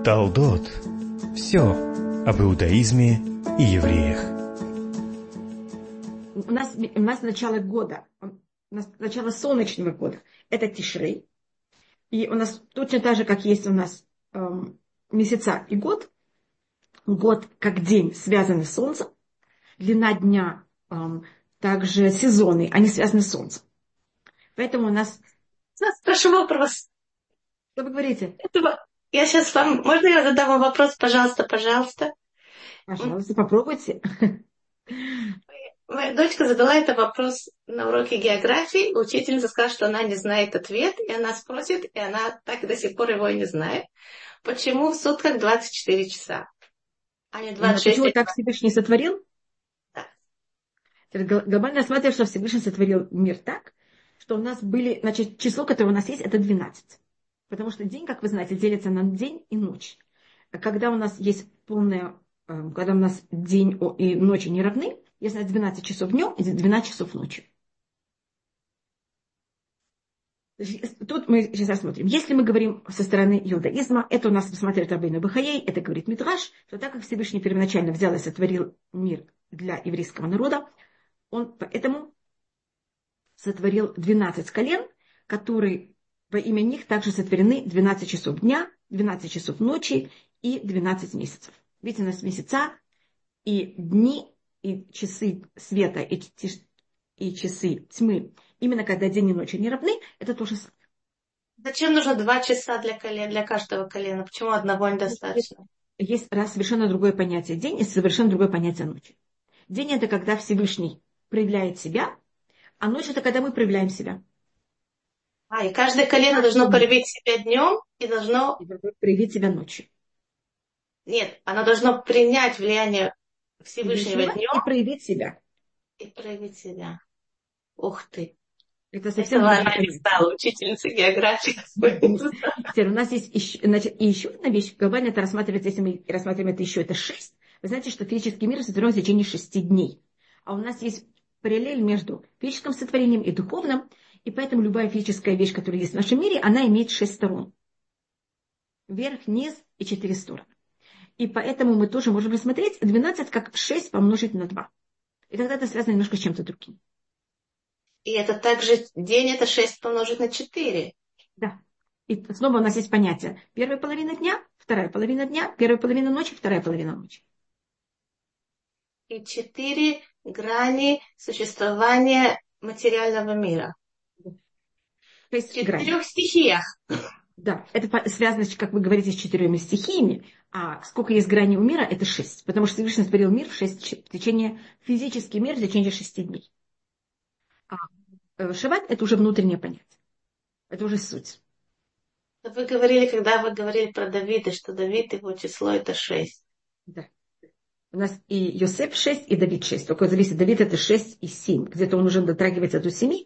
Талдот. Все об иудаизме и евреях. У нас начало года, у нас начало солнечного года. Это Тишрей. И у нас точно так же, как есть у нас месяца и год. Год как день связан с солнцем. Длина дня также сезоны, они связаны с солнцем. Поэтому у нас... Спрошу вопрос. Что вы говорите? Я сейчас вам... Можно я задам вам вопрос? Пожалуйста, пожалуйста. Пожалуйста, попробуйте. Моя дочка задала этот вопрос на уроке географии. Учительница сказала, что она не знает ответ, и она спросит, и она так до сих пор его и не знает. Почему в сутках 24 часа, а не 26? Почему так Всевышний сотворил? Да. Глобально рассматриваем, что Всевышний сотворил мир так, что у нас были, значит, число, которое у нас есть, это 12. Потому что день, как вы знаете, делится на день и ночь. Когда у нас есть когда у нас день и ночь не равны, есть у нас 12 часов днем и 12 часов ночью. Тут мы сейчас рассмотрим. Если мы говорим со стороны иудаизма, это у нас рассматривает Рабейну Бахаей, это говорит Мидраш, что так как Всевышний первоначально взял и сотворил мир для еврейского народа, он поэтому сотворил 12 колен, которые во имя них также сотворены 12 часов дня, 12 часов ночи и 12 месяцев. Видите, у нас месяца и дни, и часы света, и часы тьмы. Именно когда день и ночь не равны, это то же самое. Зачем нужно 2 часа для каждого колена? Почему одного недостаточно? Есть совершенно другое понятие день и совершенно другое понятие ночи. День – это когда Всевышний проявляет себя, а ночь – это когда мы проявляем себя. И каждое колено должно проявить себя днем и должно проявить себя ночью. Нет, оно должно принять влияние Всевышнего днем и проявить себя. Ух ты. Это совсем она не стала учительницей географии. Теперь у нас есть еще одна вещь. Глобально это рассматривается, если мы рассматриваем это еще, это 6. Вы знаете, что физический мир сотворен в течение 6 дней. А у нас есть параллель между физическим сотворением и духовным. И поэтому любая физическая вещь, которая есть в нашем мире, она имеет 6 сторон. Вверх, низ и 4 стороны. И поэтому мы тоже можем рассмотреть 12 как 6 помножить на 2. И тогда это связано немножко с чем-то другим. И это также день, это 6 помножить на 4. Да. И снова у нас есть понятие. Первая половина дня, вторая половина дня, первая половина ночи, вторая половина ночи. И 4 грани существования материального мира. В 4 стихиях. Да, это связано, как вы говорите, с 4 стихиями. А сколько есть граней у мира, это 6. Потому что Всевышний сотворил мир физический мир в течение 6 дней. А шаббат – это уже внутреннее понятие. Это уже суть. Вы говорили, когда вы говорили про Давида, что Давид, его число это 6. Да. У нас и Йосеф 6, и Давид 6. Только зависит, Давид это 6 и 7. Где-то он уже дотрагивается до 7.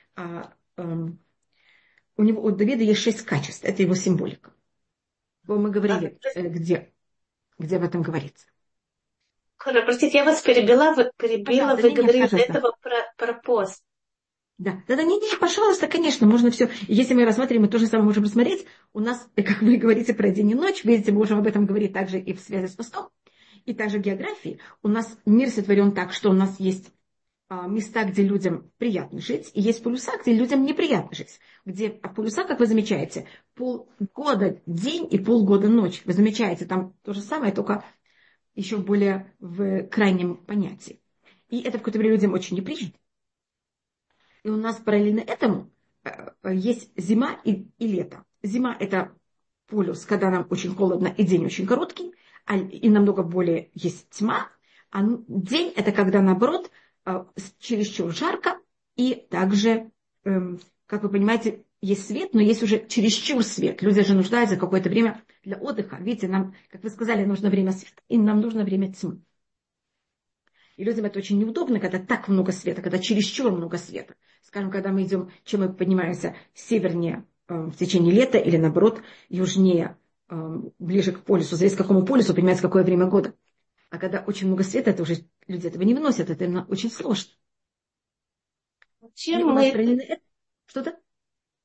У Давида есть 6 качеств. Это его символика. Мы говорили, где об этом говорится. Простите, я вас перебила. Вы говорили до этого про пост. Да, пожалуйста, конечно, можно все. Если мы рассматриваем, мы то же самое можем рассмотреть. У нас, как вы говорите про день и ночь, видите, мы можем об этом говорить также и в связи с постом, и также в географии. У нас мир сотворен так, что у нас есть места, где людям приятно жить, и есть полюса, где людям неприятно жить. Где полюса, как вы замечаете, полгода день и полгода ночь. Вы замечаете, там то же самое, только еще более в крайнем понятии. И это в какое-то время людям очень неприятно. И у нас параллельно этому есть зима и лето. Зима – это полюс, когда нам очень холодно и день очень короткий, и намного более есть тьма. А день – это когда, наоборот, чересчур жарко, и также, как вы понимаете, есть свет, но есть уже чересчур свет. Люди же нуждаются какое-то время для отдыха. Видите, нам, как вы сказали, нужно время света, и нам нужно время тьмы. И людям это очень неудобно, когда так много света, когда чересчур много света. Скажем, когда мы идем, чем мы поднимаемся севернее в течение лета или, наоборот, южнее, ближе к полюсу. Зависит, к какому полюсу, понимаете, какое время года. А когда очень много света, это уже люди этого не выносят, это именно очень сложно. Чем мы... Что-то?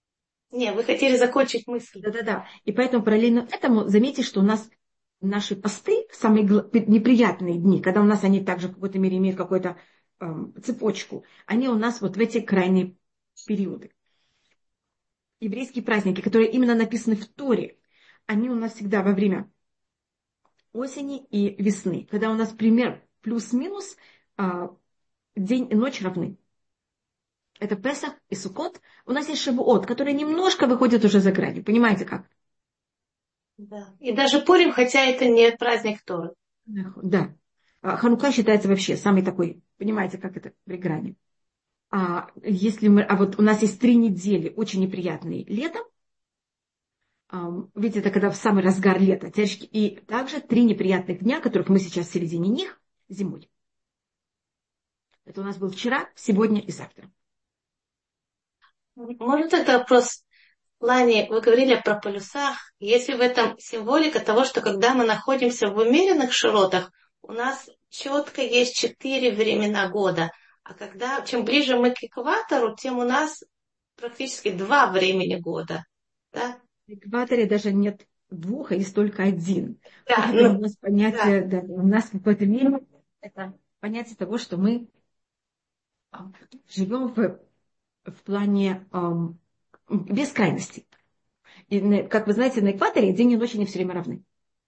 Не, вы хотели закончить мысль. Да-да-да. И поэтому параллельно этому заметьте, что у нас наши посты, самые неприятные дни, когда у нас они также в какой-то мере имеют какую-то цепочку, они у нас вот в эти крайние периоды. Еврейские праздники, которые именно написаны в Торе, они у нас всегда во время осени и весны, когда у нас пример плюс-минус день и ночь равны. Это Песах и Суккот. У нас есть Шавуот, который немножко выходит уже за грани. Понимаете как? Да. И даже Пурим, хотя это не праздник Торы. Да. Ханука считается вообще самый такой, понимаете, как это при грани. Вот у нас есть 3 недели очень неприятные летом. Видите, это когда в самый разгар лета. И также 3 неприятных дня, которых мы сейчас в середине них, зимой. Это у нас был вчера, сегодня и завтра. Может, это вопрос в плане, вы говорили про полюсах, если в этом символика того, что когда мы находимся в умеренных широтах, у нас четко есть 4 времена года, а чем ближе мы к экватору, тем у нас практически 2 времени года. Да? В экваторе даже нет 2, а есть только 1. Да, Поэтому у нас понятие, да, у нас в какой-то мере это понятие того, что мы живем в плане бескрайности. И, как вы знаете, на экваторе день и ночь не все время равны.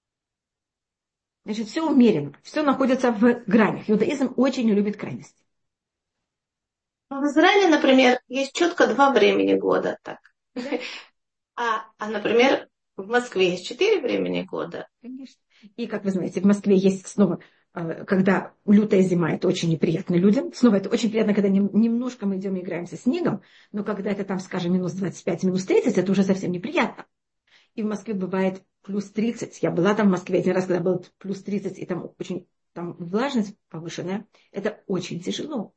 Значит, все умеренно, все находится в гранях. Иудаизм очень не любит крайности. в Израиле, например, есть четко 2 времени года. Так. Например, в Москве есть 4 времени года. Конечно. И, как вы знаете, в Москве есть снова, когда лютая зима, это очень неприятно людям. Снова это очень приятно, когда немножко мы идем и играем со снегом, но когда это там, скажем, минус 25, минус 30, это уже совсем неприятно. И в Москве бывает плюс 30. Я была там в Москве один раз, когда было плюс 30, и там очень влажность повышенная. Это очень тяжело.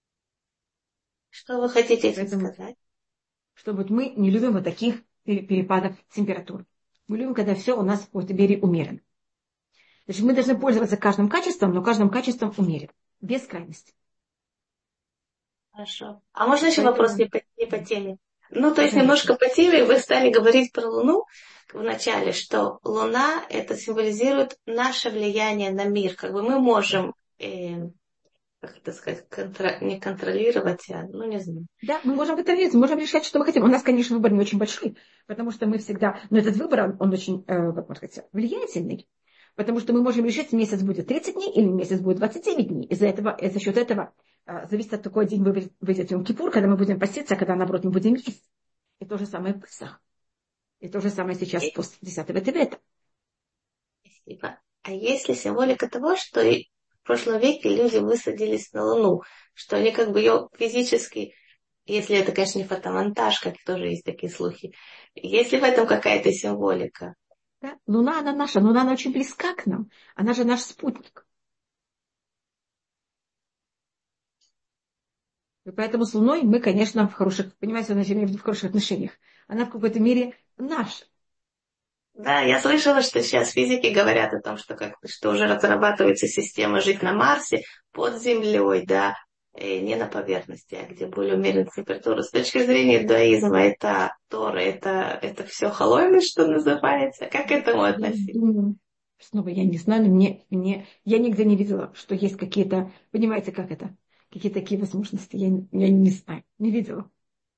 Что вы хотите этим сказать? Что вот мы не любим вот таких перепадов температур. Мы любим, когда все у нас в какой-то мере умеренно. Значит, мы должны пользоваться каждым качеством, но каждым качеством умеренно, без крайности. Хорошо. А можно еще вопрос не по теме? То есть немножко по теме вы стали говорить про Луну в начале, что Луна это символизирует наше влияние на мир. Как бы мы можем, как это сказать, не контролировать, не знаю. Да, мы можем в это верить, мы можем решать, что мы хотим. У нас, конечно, выбор не очень большой, потому что мы всегда, но этот выбор, он очень, как можно сказать, влиятельный. Потому что мы можем решить, месяц будет 30 дней или месяц будет 29 дней. За счет этого зависит от такой день выйдет в Йом-Кипур, когда мы будем поститься, а когда, наоборот, мы будем есть. И то же самое в Песах. И то же самое сейчас после 10-го Тевета. Спасибо. А есть ли символика того, что в прошлом веке люди высадились на Луну, что они как бы ее физически, если это, конечно, не фотомонтаж, как тоже есть такие слухи, есть ли в этом какая-то символика? Да? Луна, она наша, Луна, она очень близка к нам. Она же наш спутник. И поэтому с Луной мы, конечно, в хороших, понимаете, в хороших отношениях. Она в какой-то мере наша. Да, я слышала, что сейчас физики говорят о том, что уже разрабатывается система жить на Марсе под землей, да, не на поверхности, а где более умеренная температура. С точки зрения иудаизма, это Тора, это все халоймы, что называется. Как к этому относиться? Снова я не знаю, но я нигде не видела, что есть какие-то, понимаете, как это, какие такие возможности. Я не знаю, не видела.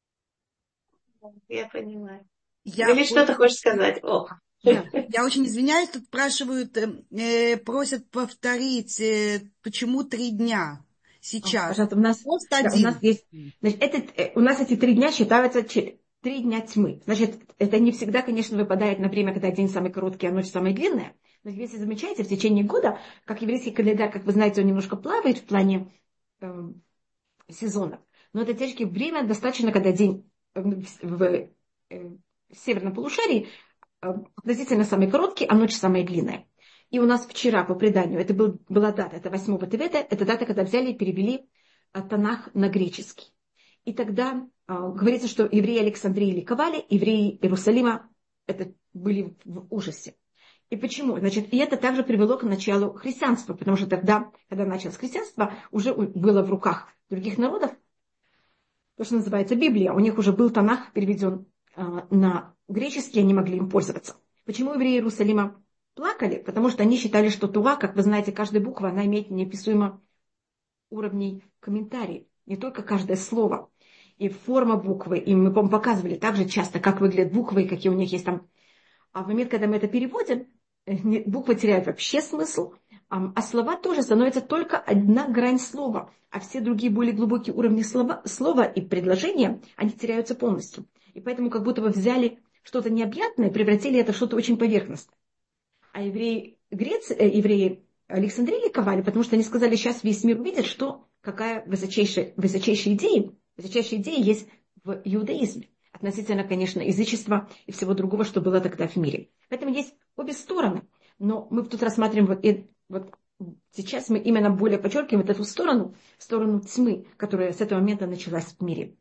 Я понимаю. Или что-то хочешь сказать? Да. Я очень извиняюсь, тут спрашивают, просят повторить, почему 3 дня сейчас. Пожалуйста, у нас есть, значит, у нас эти 3 дня считаются 3 дня тьмы. Значит, это не всегда, конечно, выпадает на время, когда день самый короткий, а ночь самая длинная. Но если замечаете, в течение года, как еврейский календарь, как вы знаете, он немножко плавает в плане сезонов. Но это тяжкое время достаточно, когда день в северном полушарии относительно самый короткий, а ночь самая длинная. И у нас вчера, по преданию, это была дата, это 8-го Тевета, это дата, когда взяли и перевели Танах на греческий. И тогда говорится, что евреи Александрии ликовали, евреи Иерусалима были в ужасе. И почему? Значит, и это также привело к началу христианства, потому что тогда, когда началось христианство, уже было в руках других народов то, что называется Библия. У них уже был Танах переведен на греческий они могли им пользоваться. Почему евреи Иерусалима плакали? Потому что они считали, что Тура, как вы знаете, каждая буква, она имеет неописуемо уровней комментарий, не только каждое слово. И форма буквы, и мы, по-моему, показывали также часто, как выглядят буквы, и какие у них есть там. А в момент, когда мы это переводим, буквы теряют вообще смысл, а слова тоже становятся только одна грань слова, а все другие более глубокие уровни слова и предложения, они теряются полностью. И поэтому как будто бы взяли что-то необъятное и превратили это в что-то очень поверхностное. А евреи Александрии ликовали, потому что они сказали, сейчас весь мир увидит, какая высочайшая идея есть в иудаизме. Относительно, конечно, язычества и всего другого, что было тогда в мире. Поэтому есть обе стороны. Но мы тут рассматриваем, вот сейчас мы именно более подчеркиваем вот эту сторону тьмы, которая с этого момента началась в мире.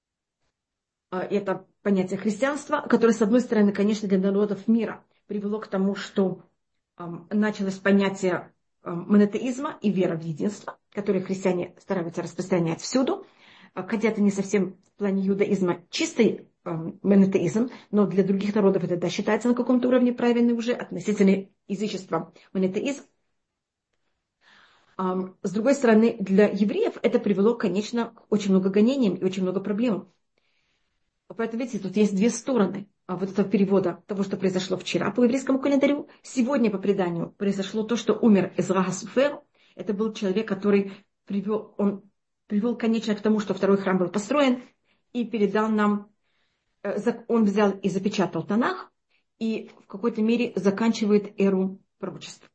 Это понятие христианства, которое, с одной стороны, конечно, для народов мира привело к тому, что началось понятие монотеизма и вера в единство, которое христиане стараются распространять всюду. Хотя это не совсем в плане иудаизма чистый монотеизм, но для других народов это считается на каком-то уровне правильный уже, относительно язычества монотеизм. С другой стороны, для евреев это привело, конечно, к очень много гонениям и очень много проблем. Поэтому, видите, тут есть две стороны вот этого перевода того, что произошло вчера по еврейскому календарю. Сегодня, по преданию, произошло то, что умер Эзра ха-Суфер. Это был человек, который привел, конечно, к тому, что второй храм был построен и передал нам, он взял и запечатал Танах, и в какой-то мере заканчивает эру пророчества.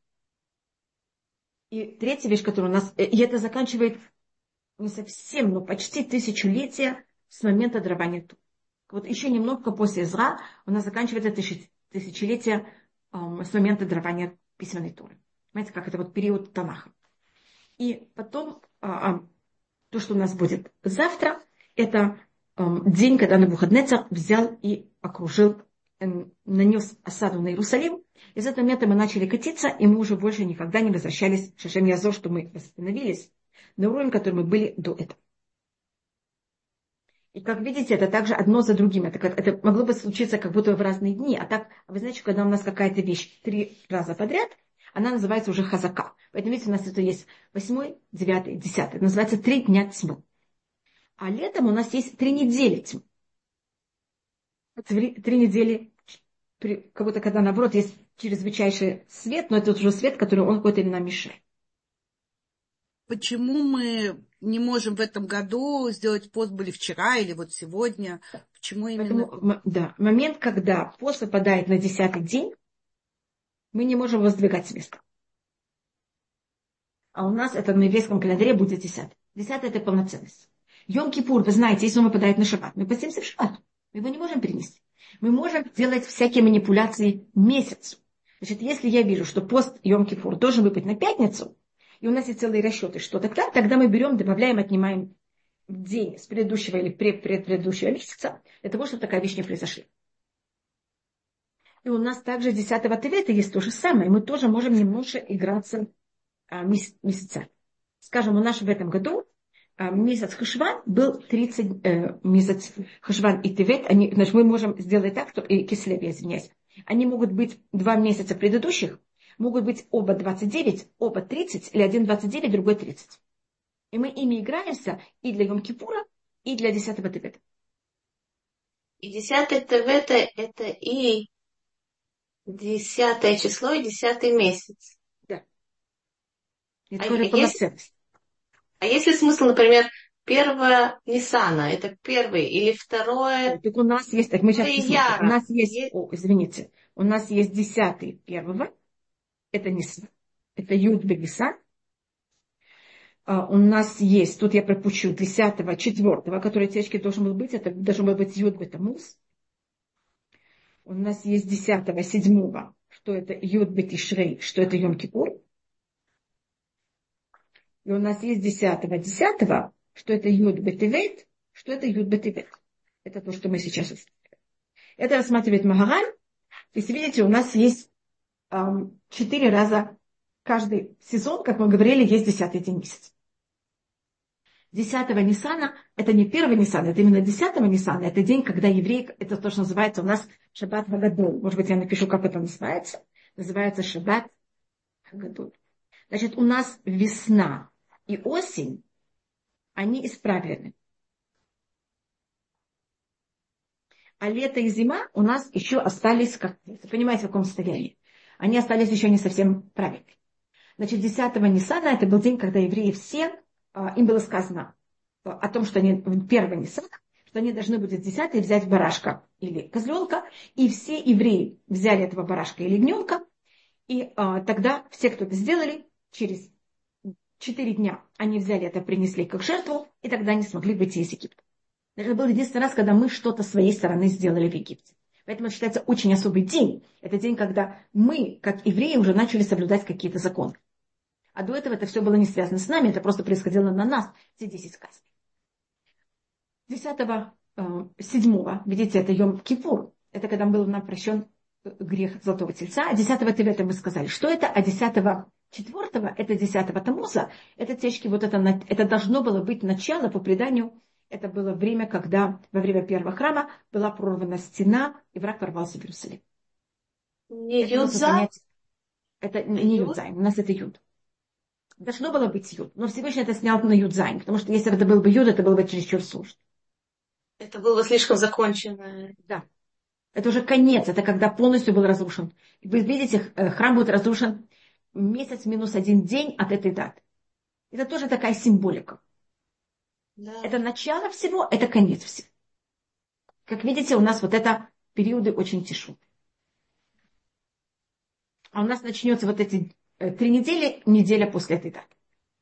И третья вещь, которая у нас, и это заканчивает не совсем, но почти тысячелетие с момента дарования Торы. Вот еще немного после Эзра у нас заканчивается тысячелетие с момента дарования письменной Торы. Понимаете, как это вот период Танаха. И потом то, что у нас будет завтра, это день, когда Навуходоносор взял и окружил, нанес осаду на Иерусалим. И с этого момента мы начали катиться, и мы уже больше никогда не возвращались в Шешем Язо, что мы восстановились на уровень, который мы были до этого. И как видите, это также одно за другим. Это могло бы случиться как будто в разные дни. А так, вы знаете, когда у нас какая-то вещь 3 раза подряд, она называется уже хазака. Поэтому, видите, у нас это есть 8, 9, 10. Это называется 3 дня тьмы. А летом у нас есть 3 недели тьмы. 3 недели, как будто когда наоборот есть чрезвычайший свет, но это уже свет, который он какой-то нам мешает. Почему мы не можем в этом году сделать пост были вчера или вот сегодня? Почему именно? Поэтому, да, момент, когда пост выпадает на 10-й день, мы не можем его сдвигать с места. А у нас это на еврейском календаре будет 10. 10 это полноценность. Йом-Кипур, вы знаете, если он выпадает на шаббат, мы постимся в шаббат. Мы его не можем перенести. Мы можем делать всякие манипуляции месяцу. Значит, если я вижу, что пост Йом-Кипур должен выпасть на пятницу, и у нас есть целые расчеты, что тогда мы берем, добавляем, отнимаем день с предыдущего или предыдущего месяца, для того, чтобы такая вещь не произошла. И у нас также 10-го Тевета есть то же самое. Мы тоже можем немножко играться месяцами. Скажем, у нас в этом году месяц Хешван был 30, месяц Хешван и Тевет, значит, мы можем сделать так, что, и Кислев, я извиняюсь, они могут быть 2 месяца предыдущих, могут быть оба 29, оба 30, или один 29, другой 30. И мы ими играемся и для Йом-Кипура, и для 10-го Тевета. И 10-й Тевета это и 10 число, и 10 месяц. Да. Это тоже полноценность. А есть ли смысл, например, 1 Ниссана, это первый, или 2? Так у нас есть, так мы сейчас Яра. у нас есть, извините, у нас есть 10-й первого, это Ниссан, это Юд-Бе Ниссан. У нас есть, тут я пропущу 10-го, 4-го, который течки должен был быть, это должен был быть Юд-Бе Тамуз. У нас есть 10-го, 7-го, что это Юд-Бе Тишрей, что это Йом-Кипур. И у нас есть 10-го, 10-го, что это Юд-Бе Тевет, что это Юд-Бе Тевет. Это то, что мы сейчас рассматриваем. Это рассматривает Магараль. Если видите, у нас есть 4 раза каждый сезон, как мы говорили, есть 10-й день месяца. 10-го Ниссана, это не 1-го Ниссана, это именно 10-го Ниссана, это день, когда еврей, это то, что называется у нас Шаббат Хагадоль. Может быть, я напишу, как это называется. Называется Шаббат Хагадоль. Значит, у нас весна и осень, они исправлены. А лето и зима у нас еще остались, как, вы понимаете, в каком состоянии. Они остались еще не совсем правильными. Значит, 10-го Ниссана, это был день, когда евреи все, им было сказано о том, что они, 1-го Ниссана, что они должны будут 10-й взять барашка или козленка, и все евреи взяли этого барашка или ягненка, и тогда все, кто это сделали, через 4 дня они взяли это, принесли как жертву, и тогда они смогли выйти из Египта. Это был единственный раз, когда мы что-то с своей стороны сделали в Египте. Поэтому это считается очень особый день. Это день, когда мы, как евреи, уже начали соблюдать какие-то законы. А до этого это все было не связано с нами, это просто происходило на нас, все 10 сказок. 10-го, 7-го, видите, это Йом-Кипур. Это когда был нам прощен грех Золотого Тельца. А 10-го Тевета мы сказали, что это, а 10-го 4-го, это 10-го Тамуза, это течки, вот это должно было быть начало, по преданию, это было время, когда во время первого храма была прорвана стена, и враг ворвался в Иерусалим. Не Юдзай? Это не Юдзай, у нас это Юд. Должно было быть Юд, но Всевышний это снял на Юдзай, потому что если бы это был бы Юд, это было бы чересчур сложно. Это было слишком закончено. Да. Это уже конец, это когда полностью был разрушен. Вы видите, храм будет разрушен месяц минус 1 день от этой даты. Это тоже такая символика. Да. Это начало всего, это конец всего. Как видите, у нас вот это периоды очень тяжелые. А у нас начнется вот эти 3 недели, неделя после этой даты.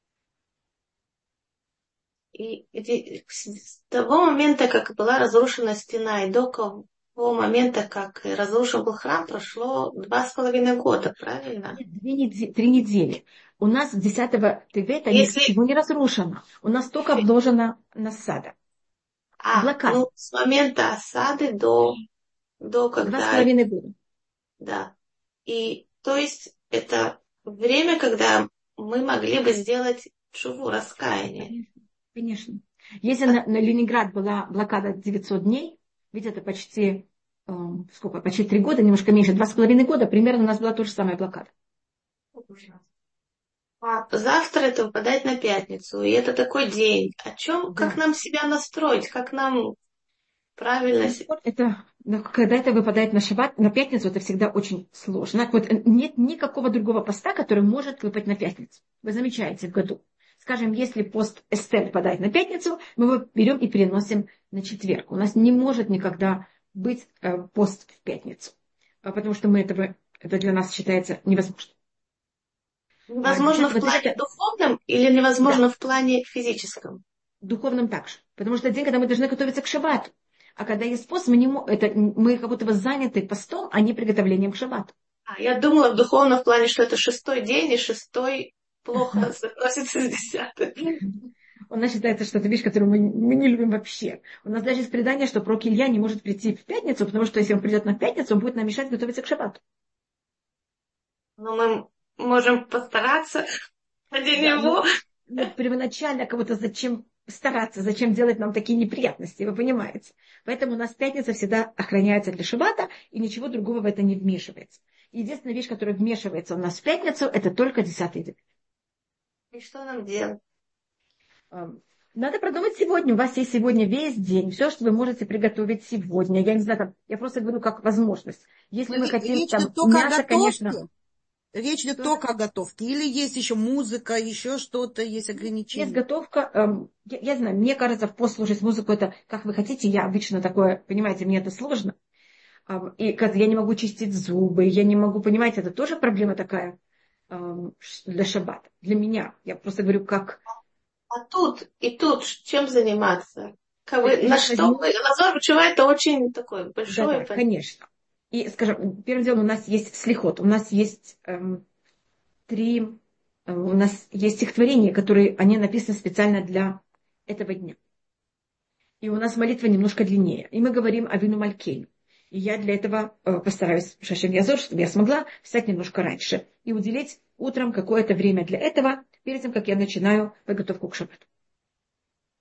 И с того момента, как была разрушена стена, и до того момента, как разрушен был храм, прошло 2,5 года, правильно? Нет, 3 недели. У нас 10-го Тевета ничего не разрушено. У нас только обложена насада. Ну, с момента осады до когда... 2,5 года. Да. И то есть это время, когда мы могли бы сделать шуву, раскаяние. Конечно. Если на Ленинград была блокада 900 дней, ведь это почти, почти 3 года, немножко меньше, 2,5 года, примерно у нас была та же самая блокада. А завтра это выпадает на пятницу, и это такой день. О чем, как нам себя настроить, как нам правильно... Когда это выпадает на шаббат, на пятницу, это всегда очень сложно. Вот нет никакого другого поста, который может выпасть на пятницу. Вы замечаете в году. Скажем, если пост Эстер выпадает на пятницу, мы его берем и переносим на четверг. У нас не может никогда быть пост в пятницу, потому что это для нас считается невозможно. Невозможно в плане духовном или невозможно в плане физическом? Духовном также. Потому что это день, когда мы должны готовиться к шаббату. А когда есть пост, мы как будто бы заняты постом, а не приготовлением к шаббату. Я думала в духовном в плане, что это 6-й день, и 6-й плохо соотносится с 10-м. У нас считается, что это вещь, которую мы не любим вообще. У нас даже есть предание, что пророк Илья не может прийти в пятницу, потому что если он придет на пятницу, он будет нам мешать готовиться к шаббату. Но мы можем постараться ради него. Первоначально кого-то зачем стараться, зачем делать нам такие неприятности, вы понимаете. Поэтому у нас пятница всегда охраняется для шаббата, и ничего другого в это не вмешивается. Единственная вещь, которая вмешивается у нас в пятницу, это только 10-й день. И что нам делать? Надо продумать сегодня. У вас есть сегодня весь день. Все, что вы можете приготовить сегодня. Я не знаю, я просто говорю как возможность. Если мы хотим там мясо, конечно... Речь идет только о готовке. Или есть еще музыка, еще что-то, есть ограничения? Есть готовка. Я знаю, мне кажется, в пост слушать музыку, это как вы хотите. Я обычно такое, понимаете, мне это сложно. И я не могу чистить зубы, я не могу, понимаете, это тоже проблема такая для шаббата. Для меня. Я просто говорю, как... А тут чем заниматься? На что? Лазар Бачува это очень такое большое. Да, конечно. И, скажем, первым делом у нас есть слихот, у нас есть у нас есть стихотворения, которые, они написаны специально для этого дня. И у нас молитва немножко длиннее. И мы говорим Авину Малькейну. И я для этого постараюсь, Шашем Язор, чтобы я смогла встать немножко раньше и уделить утром какое-то время для этого, перед тем, как я начинаю подготовку к шаббату.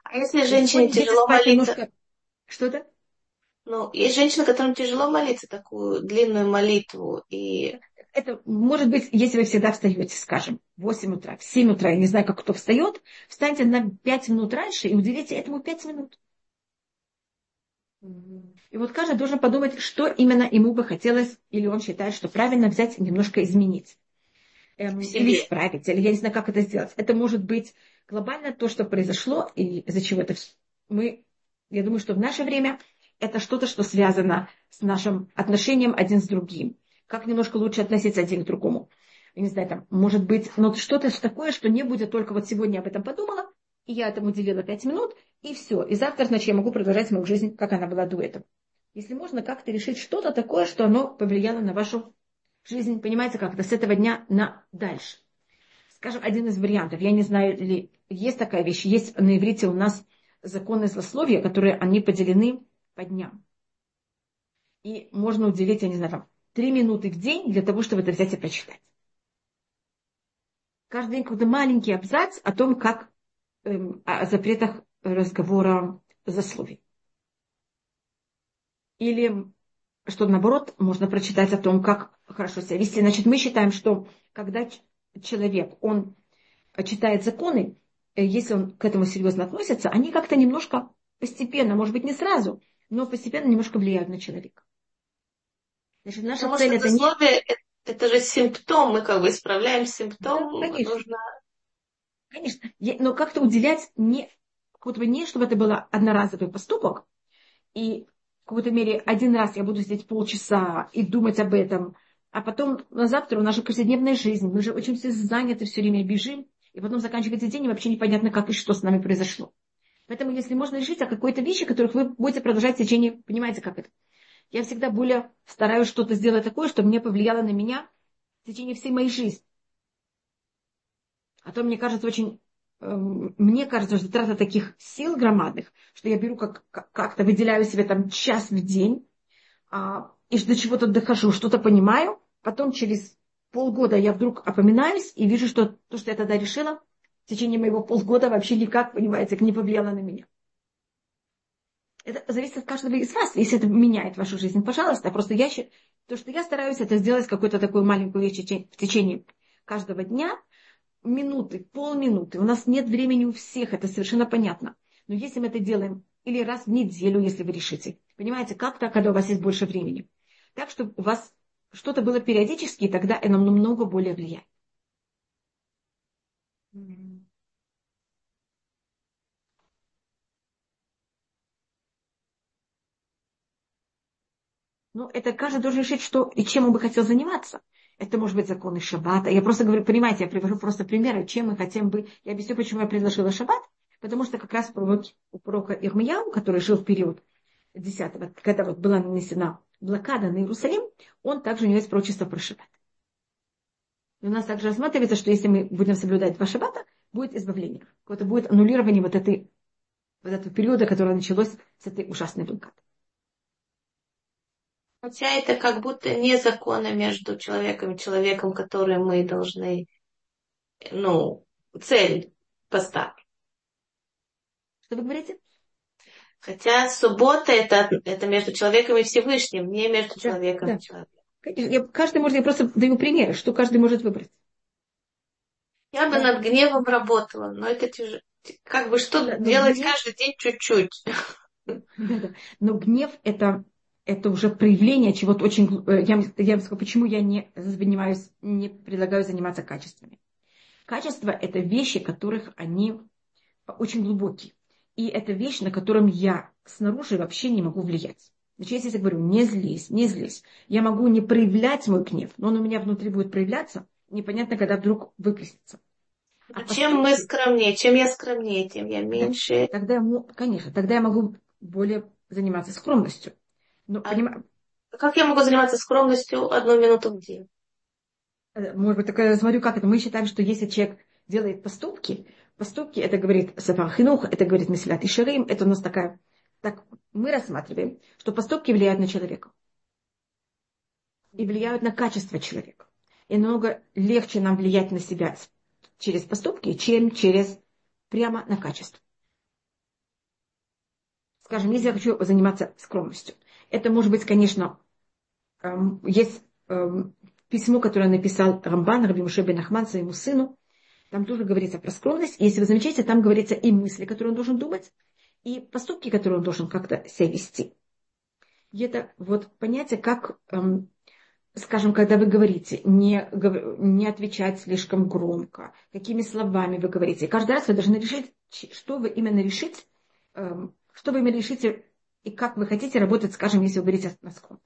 А если То есть женщине где-то тяжело спать молиться? немножко. Что-то? Ну, есть женщины, которым тяжело молиться такую длинную молитву. И Это может быть, если вы всегда встаете, скажем, в 8 утра, в 7 утра, я не знаю, как кто встает, встаньте на 5 минут раньше и уделите этому 5 минут. И вот каждый должен подумать, что именно ему бы хотелось, или он считает, что правильно взять и немножко изменить. в Или себе. исправить, или я не знаю, как это сделать. Это может быть глобально то, что произошло, и из-за чего это мы, я думаю, что в наше время это что-то, что связано с нашим отношением один с другим. Как немножко лучше относиться один к другому. Я не знаю, там, может быть, но что-то такое, что не будет только вот сегодня об этом подумала, и я этому уделила 5 минут, и все. И завтра, значит, я могу продолжать мою жизнь, как она была до этого. Если можно как-то решить что-то такое, что оно повлияло на вашу жизнь, понимаете, как-то с этого дня на дальше. Скажем, один из вариантов, я не знаю, ли есть такая вещь, есть на иврите у нас законы злословия, которые они поделены по дням. И можно уделить, я не знаю, там, 3 минуты в день для того, чтобы это взять и прочитать. Каждый день какой-то маленький абзац о том, как о запретах разговора злословия. Или что наоборот, можно прочитать о том, как хорошо себя вести. Значит, мы считаем, что когда человек, он читает законы, если он к этому серьезно относится, они как-то немножко постепенно, может быть, не сразу, но постепенно немножко влияют на человека. Значит, наша Потому цель что это не... злословие это же симптом, мы как бы исправляем Да, симптом, конечно, нужно. конечно. Но как-то уделять не, как будто бы не, чтобы это был одноразовый поступок, и в какой-то мере один раз я буду сидеть полчаса и думать об этом, а потом на завтра у нас же повседневная жизнь, мы же очень все заняты, все время бежим, и потом заканчивается день, и вообще непонятно, как и что с нами произошло. Поэтому, если можно решить о какой-то вещи, которых вы будете продолжать в течение, понимаете, как это? Я всегда более стараюсь что-то сделать такое, что мне повлияло на меня в течение всей моей жизни. А то мне кажется очень, мне кажется, что трата таких сил громадных, что я беру как-то выделяю себе там час в день, и до чего-то дохожу, что-то понимаю, потом через полгода я вдруг опоминаюсь и вижу, что то, что я тогда решила, в течение моего полгода вообще никак, понимаете, не повлияло на меня. Это зависит от каждого из вас. Если это меняет вашу жизнь, пожалуйста. Просто то, что я стараюсь, это сделать какую-то такую маленькую вещь в течение каждого дня, минуты, полминуты. У нас нет времени у всех, это совершенно понятно. Но если мы это делаем или раз в неделю, если вы решите, понимаете, как-то, когда у вас есть больше времени. Так, чтобы у вас что-то было периодически, и тогда это намного более влияет. Ну, это каждый должен решить, что и чем он бы хотел заниматься. Это может быть законы шаббата. Я просто говорю, понимаете, я привожу просто примеры, чем мы хотим бы. Я объясню, почему я предложила шаббат. Потому что как раз у пророка Ирмияу, который жил в период 10-го, когда вот была нанесена блокада на Иерусалим, он также у него есть пророчество про шаббат. И у нас также рассматривается, что если мы будем соблюдать два шаббата, будет избавление. Какое-то будет аннулирование вот этого периода, который началось с этой ужасной блокады. Хотя это как будто не законы между человеком и человеком, которые мы должны, ну, цель поставить. Что вы говорите? Хотя суббота это между человеком и Всевышним, не между человеком Да. и человеком. Конечно, я просто даю примеры, что каждый может выбрать. Я бы над гневом работала, но это тяжело. Как бы что Да, делать каждый день чуть-чуть. да. Но гнев это уже проявление чего-то очень... Я вам скажу, почему я не предлагаю заниматься качествами. Качества – это вещи, которых они очень глубокие. И это вещь, на котором я снаружи вообще не могу влиять. Значит, если я говорю, не злись, не злись, я могу не проявлять мой гнев, но он у меня внутри будет проявляться, непонятно, когда вдруг выплеснется. Чем мы скромнее, чем я скромнее, тем я Да, меньше. конечно, тогда я могу более заниматься скромностью. Но, Как я могу заниматься скромностью 1 минуту в день? может быть, только я смотрю, как это. Мы считаем, что если человек делает поступки, это говорит Сафар Хинух, это говорит Месилат Ишарим, это у нас такая... Так мы рассматриваем, что поступки влияют на человека. И влияют на качество человека. И намного легче нам влиять на себя через поступки, чем через прямо на качество. Скажем, если я хочу заниматься скромностью, это может быть, конечно, есть письмо, которое написал Рамбан, Раби Моше бен Нахман, своему сыну. Там тоже говорится про скромность. Если вы замечаете, там говорится и мысли, которые он должен думать, и поступки, которые он должен как-то себя вести. И это вот понятие, как, скажем, когда вы говорите, не отвечать слишком громко, какими словами вы говорите. И каждый раз вы должны решить, что вы именно решите, что вы именно решите и как вы хотите работать, скажем, если вы говорите на скромность.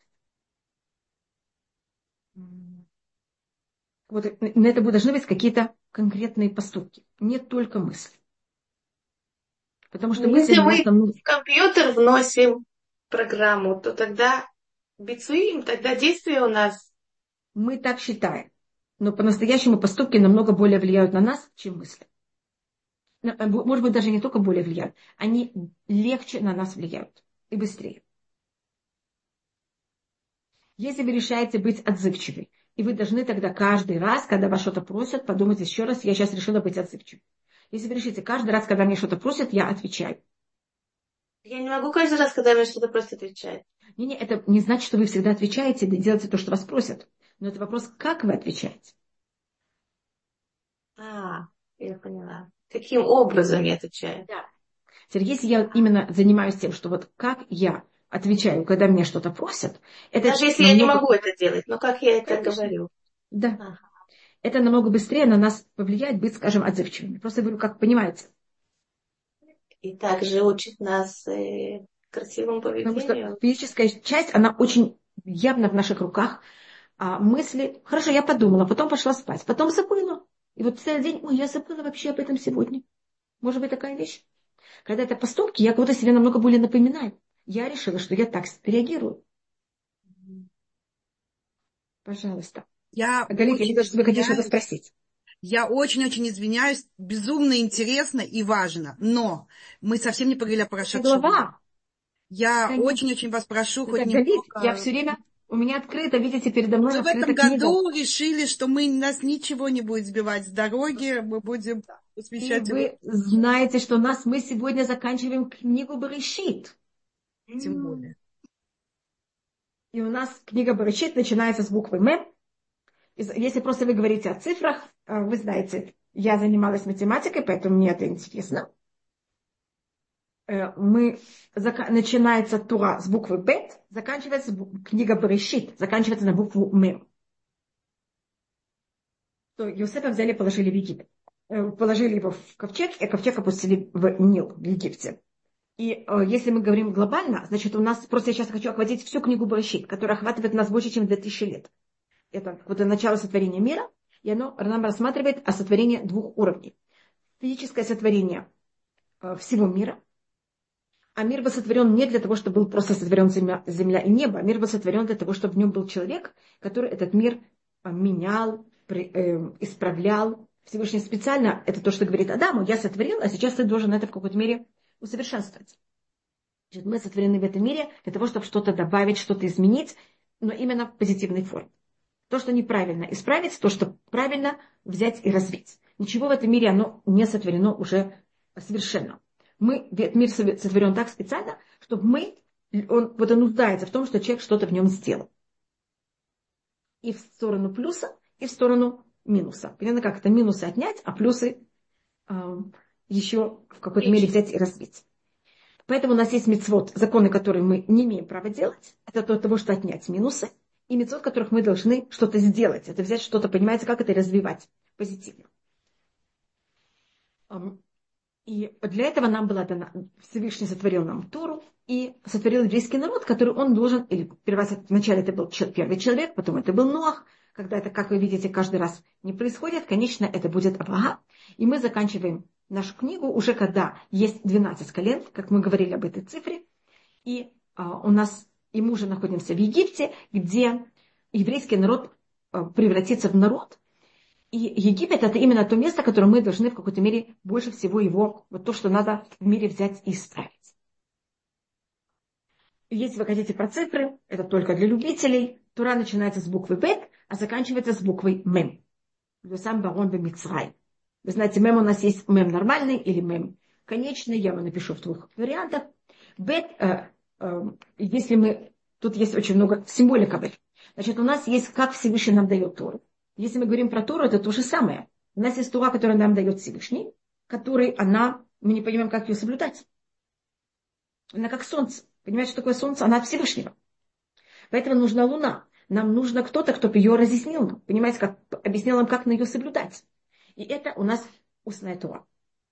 Вот на это должны быть какие-то конкретные поступки, не только мысли. Потому что Если мысли... мы в компьютер вносим программу, то тогда бицуим, тогда действия у нас... Мы так считаем. Но по-настоящему поступки намного более влияют на нас, чем мысли. Может быть, даже не только более влияют. Они легче на нас влияют. И быстрее. Если вы решаете быть отзывчивой, и вы должны тогда каждый раз, когда вас что-то просят, подумать еще раз, я сейчас решила быть отзывчивой. Если вы решите, каждый раз, когда мне что-то просят, я отвечаю. Я не могу каждый раз, когда мне что-то просто отвечать. Не, это не значит, что вы всегда отвечаете и делаете то, что вас просят. Но это вопрос, как вы отвечаете. Я поняла. Каким образом я отвечаю? Да. Теперь, если я именно занимаюсь тем, что вот как я отвечаю, когда меня что-то просят, это даже если я не могу это делать, но как я это говорю? Да. Ага. Это намного быстрее на нас повлияет быть, скажем, отзывчивыми. Просто говорю, как понимаете. И также учит нас красивому поведению. Потому что физическая часть, она очень явно в наших руках. А мысли, хорошо, я подумала, потом пошла спать, потом забыла. И вот целый день, я забыла вообще об этом сегодня. Может быть, такая вещь? Когда это поступки, я кого-то себе намного более напоминаю. Я решила, что я так реагирую. Пожалуйста. Галит, вы хотите что-то спросить? Я очень-очень извиняюсь. Безумно интересно и важно. Но мы совсем не поговорили о прошедшем. Я очень-очень вас прошу, хоть немного... Я все время... У меня открыто, видите, передо мной мы в этом году решили, что нас ничего не будет сбивать с дороги. Мы будем посвящать... Вы знаете, что мы сегодня заканчиваем книгу Берешит. Тем более. И у нас книга Берешит начинается с буквы М. Если просто вы говорите о цифрах, вы знаете, я занималась математикой, поэтому мне это интересно. Начинается Тура с буквы Бет, заканчивается книга Берешит, заканчивается на букву М. То Йосефа взяли, положили в Египет. Положили его в ковчег, и ковчег опустили в Нил, в Египте. И если мы говорим глобально, значит, у нас, просто я сейчас хочу охватить всю книгу Берешит, которая охватывает нас больше, чем 2000 лет. Это вот начало сотворения мира, и оно нам рассматривает о сотворении двух уровней. Физическое сотворение всего мира. А мир был сотворен не для того, чтобы был просто сотворен земля и небо, а мир был сотворен для того, чтобы в нем был человек, который этот мир менял, исправлял. Всевышний специально, это то, что говорит Адаму, я сотворил, а сейчас ты должен это в какой-то мере усовершенствовать. Значит, мы сотворены в этом мире для того, чтобы что-то добавить, что-то изменить, но именно в позитивной форме. То, что неправильно исправить, то, что правильно взять и развить. Ничего в этом мире оно не сотворено уже совершенно. Мир сотворен так специально, чтобы он нуждается в том, что человек что-то в нем сделал. И в сторону плюса, и в сторону минуса. Понятно, как это минусы отнять, а плюсы еще в какой-то мере взять и развить. Поэтому у нас есть мицвот, законы, которые мы не имеем права делать. Это от того, что отнять минусы. И мицвот, в которых мы должны что-то сделать. Это взять что-то, понимаете, как это развивать позитивно. И для этого нам была дана, Всевышний сотворил нам Тору и сотворил еврейский народ, который он должен, или вначале это был первый человек, потом это был Ноах, когда это, как вы видите, каждый раз не происходит, конечно, это будет Авраам. И мы заканчиваем нашу книгу уже когда есть 12 колен, как мы говорили об этой цифре, и мы уже находимся в Египте, где еврейский народ превратится в народ. И Египет — это именно то место, которое мы должны в какой-то мере больше всего его, вот то, что надо в мире взять и исправить. Если вы хотите про цифры, это только для любителей. Тура начинается с буквы Бет, а заканчивается с буквой Мем. Сам барон бе-Мицрай. Вы знаете, Мем у нас есть Мем нормальный или Мем конечный. Я вам напишу в двух вариантах. Бет, если мы... Тут есть очень много символика в этом. Значит, у нас есть, как Всевышний нам дает Тору. Если мы говорим про Тору, это то же самое. У нас есть Тора, которую нам дает Всевышний, которой мы не понимаем, как ее соблюдать. Она как солнце. Понимаете, что такое солнце? Она от Всевышнего. Поэтому нужна луна. Нам нужно кто-то, кто бы ее разъяснил нам. Понимаете, как объяснил нам, как на ее соблюдать. И это у нас устная Тора.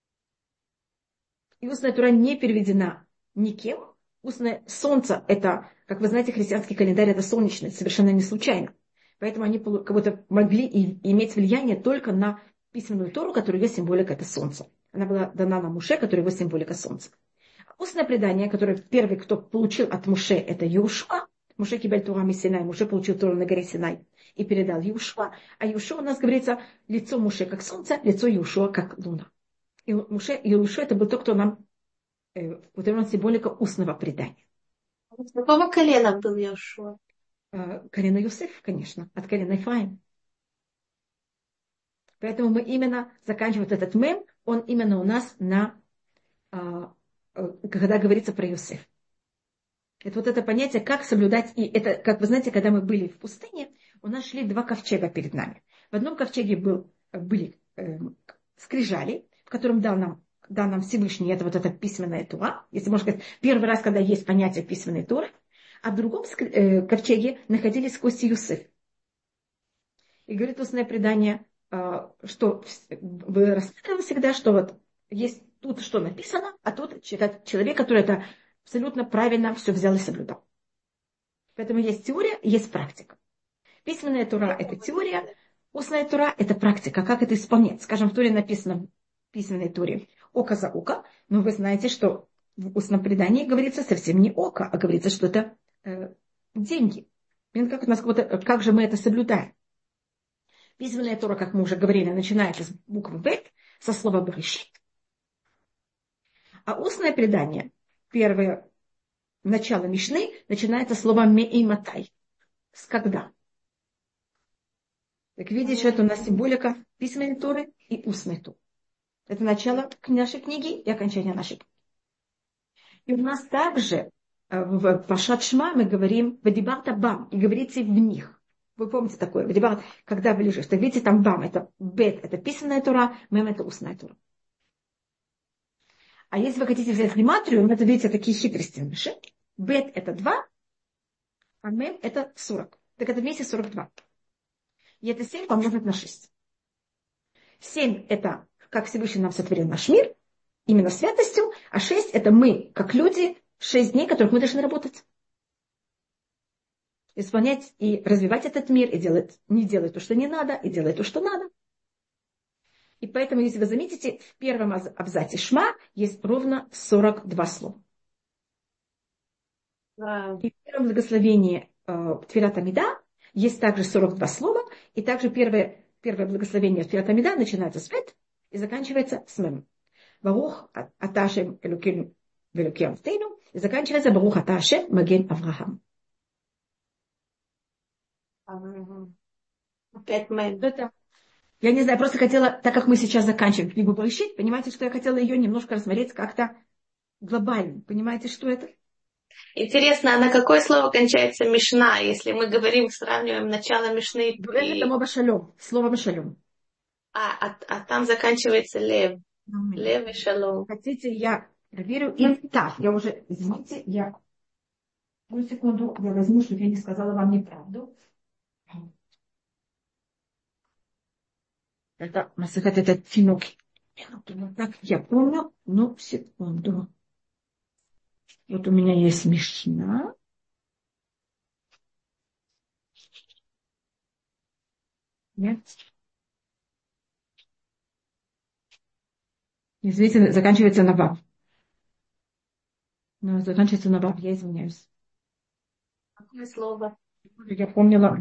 И устная Тора не переведена никем. Устное солнце, это, как вы знаете, христианский календарь, это солнечный, совершенно не случайно. Поэтому они как будто могли иметь влияние только на письменную Тору, которая ее символика, это солнце. Она была дана на Муше, которая его символика солнца. Устное предание, которое первый, кто получил от Муше, это Иошуа. Муше кибель Тора ми Синай. Муше получил Тору на горе Синай и передал Иошуа. А Иошуа у нас говорится, лицо Муше как солнце, лицо Иошуа как луна. И Иошуа это был тот, кто нам вот это символика устного предания. С какого колена был Йошуа? Колено Йосеф, конечно, от колена Ефраим. Поэтому мы именно заканчиваем вот этот мем, он именно у нас когда говорится про Йосеф. Это вот это понятие, как соблюдать, и это, как вы знаете, когда мы были в пустыне, у нас шли два ковчега перед нами. В одном ковчеге были скрижали, в котором дал нам Всевышний, это вот эта письменная Тора, если можно сказать, первый раз, когда есть понятие письменной Торы, а в другом ковчеге находились кости Юсеф. И говорит устное предание, что вы рассматривали всегда, что вот есть тут что написано, а тут человек, который это абсолютно правильно все взял и соблюдал. Поэтому есть теория, есть практика. Письменная Тора – это теория, устная Тора – это практика, как это исполнять. Скажем, в Торе написано, в письменной Торе, око за око, но вы знаете, что в устном предании говорится совсем не око, а говорится, что это деньги. Как же мы это соблюдаем? Письменная Тора, как мы уже говорили, начинается с буквы Бет, со слова Берешит. А устное предание, первое начало Мишны, начинается словом Меиматай. С когда? Так видите, что это у нас символика письменной Торы и устной Торы. Это начало нашей книги и окончание нашей книги. И у нас также в Пашат Шма мы говорим «Вадибарта бам» и говорите в них. Вы помните такое? «Вадибарт», когда вы лежите. Так видите, там бам, это бет, это писанная Тора, мем, это устная Тора. А если вы хотите взять гематрию, это, видите, такие хитрости наши. Бет это 2, а мем это 40. Так это вместе 42. И это 7 помножить на 6. 7 это как Всевышний нам сотворил наш мир, именно святостью, а 6 это мы, как люди, 6 дней, которых мы должны работать. Исполнять и развивать этот мир, и не делать то, что не надо, и делать то, что надо. И поэтому, если вы заметите, в первом абзаце Шма есть ровно 42 слова. И в первом благословении Тфилат Амида есть также 42 слова, и также первое благословение Тфилат Амида начинается с Бет и заканчивается с Мем. Барух ата Ашем Элокену вэлокей Авотейну, и заканчивается Барух ата Ашем Маген Авраам. Опять Мем. Это, я не знаю, просто хотела, так как мы сейчас заканчиваем книгу Берешит, понимаете, что я хотела ее немножко рассмотреть как-то глобально. Понимаете, что это? Интересно, а на какое слово кончается Мишна, если мы говорим, сравниваем начало Мишны Это шалом, словом шалом. А там заканчивается Лев. Лев и Шалом. Хотите, я проверю? И так, я уже, извините, одну секунду, я возьму, чтобы я не сказала вам неправду. Это Масахат, это Финук. Так, я помню, ну, секунду. Вот у меня есть Мишна. Нет. Извините, заканчивается на Вав. Но заканчивается на Вав, я извиняюсь. Какое слово? Я помнила.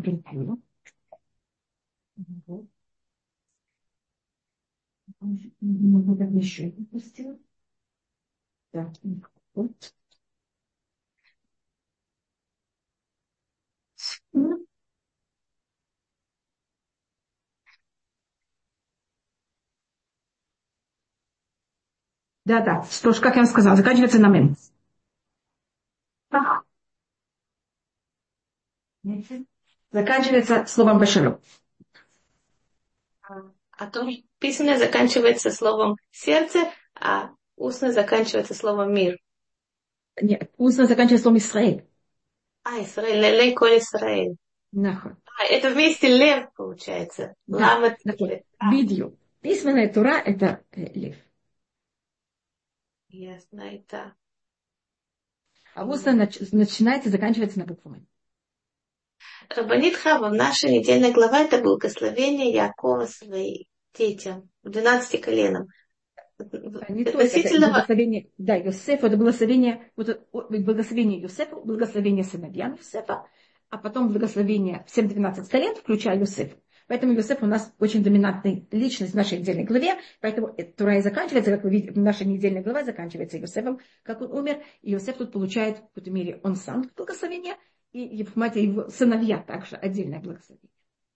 Еще не пустила. Да. Вот. Да, что ж, как я вам сказала, заканчивается на мем. Заканчивается словом башару. А то письменное заканчивается словом сердце, а устное заканчивается словом мир. Нет, устно заканчивается словом Исраэль. Исраэль, лелей коль Исраэль. Нахуй. Это вместе лев получается. Да, Лама нахуй. Бидью. Письменная тура – это лев. Ясно, это. А устно начинается и заканчивается на букву «М». Рабанит Хава, наша недельная глава, это благословение Якова своим детям, 12 коленам. Не только это благословение, да, Йосефу, это благословение, благословение Йосефу, благословение сыновьям Йосефа, а потом благословение всем 12 колен, включая Йосефа. Поэтому Йосеф у нас очень доминантная личность в нашей недельной главе, поэтому Тура и заканчивается, как вы видите, наша недельная глава заканчивается Йосефом, как он умер, и Йосеф тут получает, в какой-то мере, он сам благословение, и его мать и его сыновья также отдельное благословение.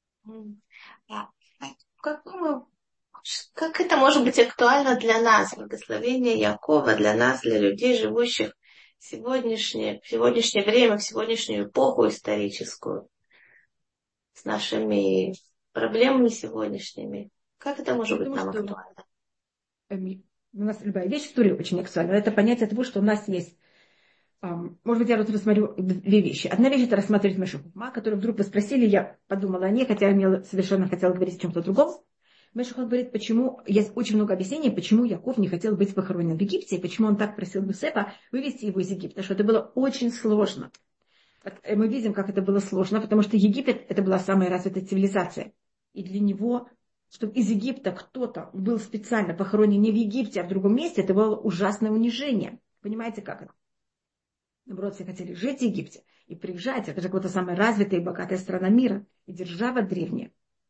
Как это может быть актуально для нас, благословение Якова, для нас, для людей, живущих в сегодняшнее время, в сегодняшнюю эпоху историческую, с нашими проблемами сегодняшними? Как это может быть нам актуально? У нас любая вещь в Туре очень актуальна. Это понятие того, что у нас есть. Может быть, я вот рассмотрю две вещи. Одна вещь – это рассматривать Мешех Хохма, которую вдруг вы спросили, я подумала о ней, хотя я совершенно хотела говорить о чем-то другом. Мешех говорит, почему, есть очень много объяснений, почему Яков не хотел быть похоронен в Египте, и почему он так просил Йосефа вывести его из Египта, что это было очень сложно. Мы видим, как это было сложно, потому что Египет – это была самая развитая цивилизация. И для него, чтобы из Египта кто-то был специально похоронен не в Египте, а в другом месте, это было ужасное унижение. Понимаете, как это? Наоборот, все хотели жить в Египте и приезжать. Это же какая-то самая развитая и богатая страна мира. И держава древняя.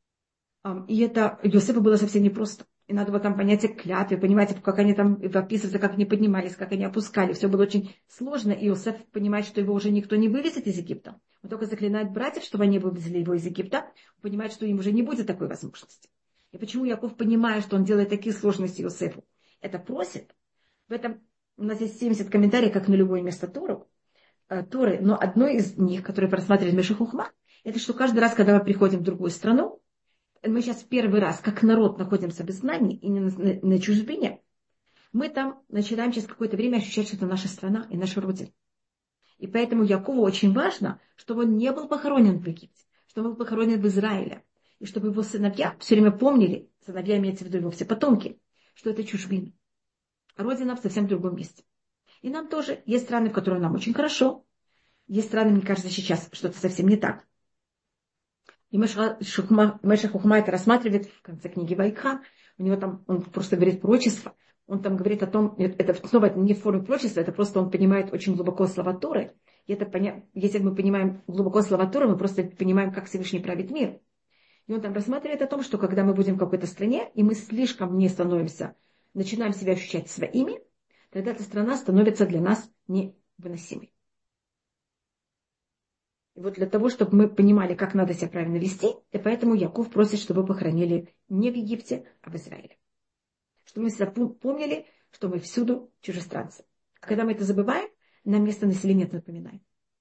И это Йосефу было совсем непросто. И надо было там понятие клятвы, понимаете, как они там описываются, как они поднимались, как они опускали. Все было очень сложно. И Йосеф понимает, что его уже никто не вывезет из Египта. Он только заклинает братьев, чтобы они вывезли его из Египта. Он понимает, что им уже не будет такой возможности. И почему Яков, понимая, что он делает такие сложности Йосефу, это просит? В этом у нас есть 70 комментариев, как на любое место Торы, но одно из них, которое просматривает Мешех Хохма, это что каждый раз, когда мы приходим в другую страну, мы сейчас первый раз, как народ, находимся без знаний и на чужбине, мы там начинаем через какое-то время ощущать, что это наша страна и наша Родина. И поэтому Якову очень важно, чтобы он не был похоронен в Египте, чтобы он был похоронен в Израиле, и чтобы его сыновья все время помнили, сыновья имеется в виду его все потомки, что это чужбина. Родина в совсем другом месте. И нам тоже есть страны, в которых нам очень хорошо, есть страны, мне кажется, сейчас что-то совсем не так. И Мешех Хохма это рассматривает в конце книги Вайкра. У него там, он просто говорит пророчество. Он там говорит о том, это снова это не в форме пророчества, это просто он понимает очень глубоко слова Торы. И это если мы понимаем глубоко слова Торы, мы просто понимаем, как Всевышний правит мир. И он там рассматривает о том, что когда мы будем в какой-то стране, и мы слишком не становимся, начинаем себя ощущать своими, тогда эта страна становится для нас невыносимой. И вот для того, чтобы мы понимали, как надо себя правильно вести, и поэтому Яков просит, чтобы похоронили не в Египте, а в Израиле. Чтобы мы всегда помнили, что мы всюду чужестранцы. А когда мы это забываем, нам место населения это напоминает.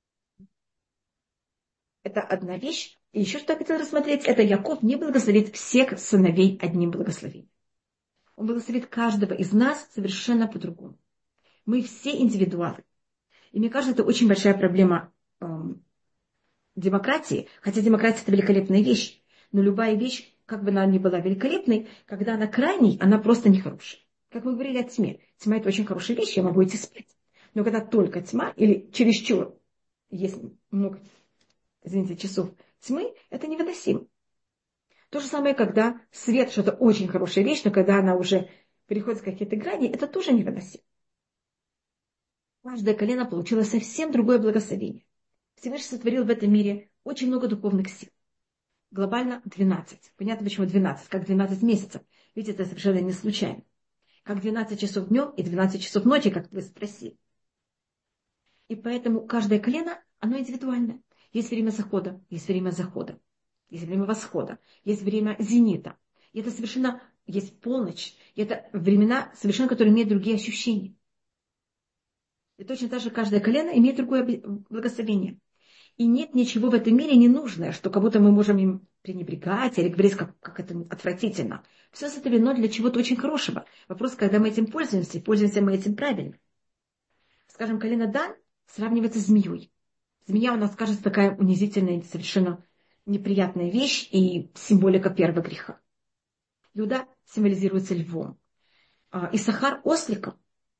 Это одна вещь. И еще что я хотела рассмотреть, это Яков не благословит всех сыновей одним благословением. Он благословит каждого из нас совершенно по-другому. Мы все индивидуалы. И мне кажется, это очень большая проблема демократии, хотя демократия – это великолепная вещь, но любая вещь, как бы она ни была великолепной, когда она крайней, она просто нехорошая. Как мы говорили о тьме. Тьма – это очень хорошая вещь, я могу идти спать. Но когда только тьма, или чересчур, есть много, извините, часов тьмы, это невыносимо. То же самое, когда свет – что-то очень хорошая вещь, но когда она уже переходит в какие-то грани, это тоже невыносимо. Каждое колено получило совсем другое благословение. Всевышний сотворил в этом мире очень много духовных сил. Глобально 12. Понятно, почему 12, как 12 месяцев. Ведь это совершенно не случайно. Как 12 часов днем и 12 часов ночи, как вы спросили. И поэтому каждое колено, оно индивидуальное. Есть время захода, есть время захода. Есть время восхода, есть время зенита. И это совершенно, есть полночь. И это времена, совершенно, которые имеют другие ощущения. И точно так же каждое колено имеет другое благословение. И нет ничего в этом мире ненужное, что как будто мы можем им пренебрегать или говорить, как это отвратительно. Все это вино для чего-то очень хорошего. Вопрос, когда мы этим пользуемся, и пользуемся мы этим правильно. Скажем, колено Дан сравнивается с змеей. Змея у нас кажется такая унизительная, совершенно неприятная вещь и символика первого греха. Иуда символизируется львом. Исахар осликом.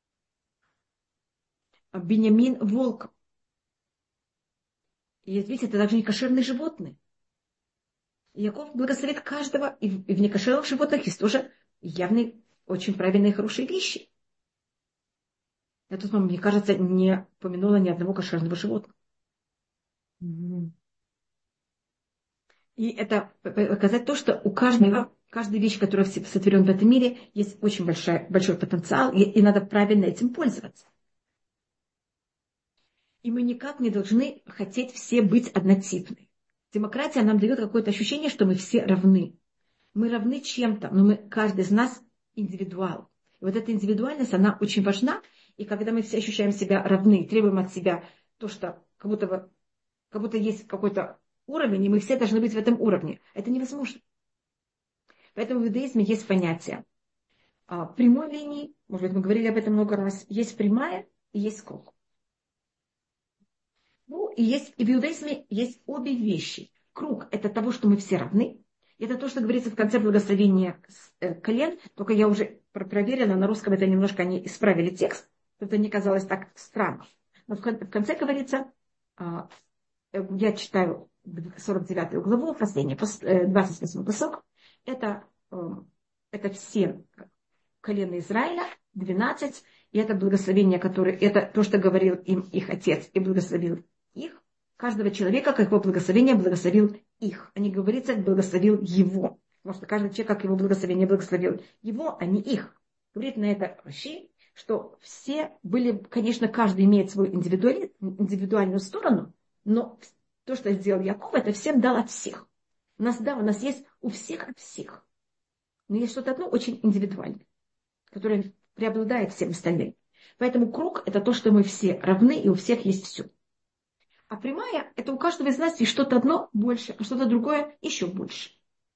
Биньямин волком. И видите, это также некошерные животные. И Яков благословит каждого, и в некошерных животных есть тоже явные, очень правильные и хорошие вещи. Я тут, мне кажется, не упомянула ни одного кошерного животного. И это показать то, что у каждой вещи, которая сотворена в этом мире, есть очень большой потенциал, и надо правильно этим пользоваться. И мы никак не должны хотеть все быть однотипны. Демократия нам дает какое-то ощущение, что мы все равны. Мы равны чем-то, но каждый из нас индивидуал. И вот эта индивидуальность, она очень важна. И когда мы все ощущаем себя равны, требуем от себя то, что как будто есть какой-то уровень, и мы все должны быть в этом уровне. Это невозможно. Поэтому в иудаизме есть понятие прямой линии, может быть, мы говорили об этом много раз, есть прямая и есть круг. Ну, и в иудаизме есть обе вещи. Круг – это того, что мы все равны. Это то, что говорится в конце благословения колен, только я уже проверила, на русском это немножко они исправили текст, это не казалось так странно. Но в конце говорится, я читаю 49 главу, последний, 28 кусок, это все колена Израиля, 12, и это благословение, это то, что говорил им их отец, и благословил их, каждого человека, как его благословение, благословил их. А не говорится, благословил его. Потому что каждый человек, как его благословение, благословил его, а не их. Говорит на это Раши, что все были, конечно, каждый имеет свою индивидуальную сторону, но то, что сделал Яков, это всем дал от всех. У нас есть у всех от всех. Но есть что-то одно очень индивидуальное, которое преобладает всем остальным. Поэтому круг – это то, что мы все равны, и у всех есть все. А прямая – это у каждого из нас есть что-то одно больше, а что-то другое еще больше.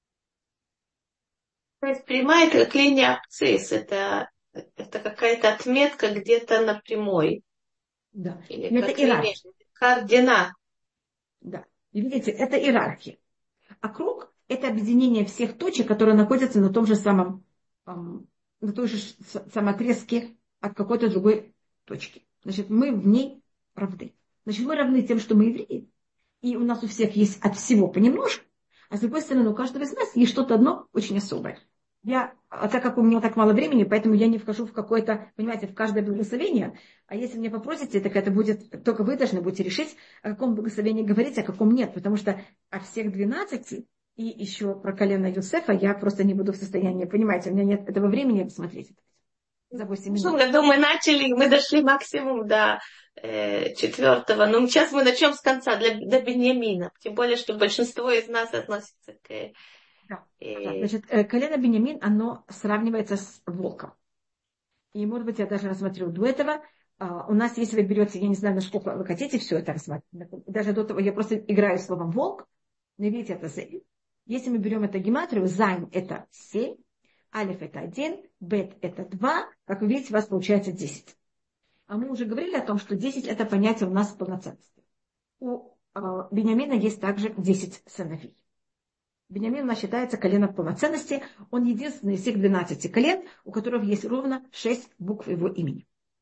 То есть прямая – это как линия абсцисс, это какая-то отметка где-то на прямой. Да. Или это иерархия. Координат. Да. И видите, это иерархия. А круг – это объединение всех точек, которые находятся на том же самом, на той же самом отрезке от какой-то другой точки. Значит, мы в ней равны. Значит, мы равны тем, что мы евреи. И у нас у всех есть от всего понемножку. А с другой стороны, у каждого из нас есть что-то одно очень особое. Так как у меня так мало времени, поэтому я не вхожу в какое-то, понимаете, в каждое благословение. А если меня попросите, так это будет, только вы должны будете решить, о каком благословении говорить, а о каком нет. Потому что о всех 12 и еще про колено Юсефа я просто не буду в состоянии, понимаете, у меня нет этого времени посмотреть. За 8 минут. Я думаю, мы дошли максимум до 4-го. Но сейчас мы начнем с конца, до Беньямина. Тем более, что большинство из нас относится к... Да. Значит, колено Беньямин, оно сравнивается с волком. И, может быть, я даже рассмотрю до этого. У нас, если вы берете, я не знаю, насколько вы хотите все это рассматривать, даже до того, я просто играю словом волк, но видите, это зейн. Если мы берем это гематрию, зайн это 7, алиф это 1, бет это 2, как вы видите, у вас получается 10. А мы уже говорили о том, что 10 это понятие у нас полноценности. У Беньямина есть также 10 сыновей. Беньямин у нас считается коленом полноценности. Он единственный из всех 12 колен, у которого есть ровно 6 букв его имени.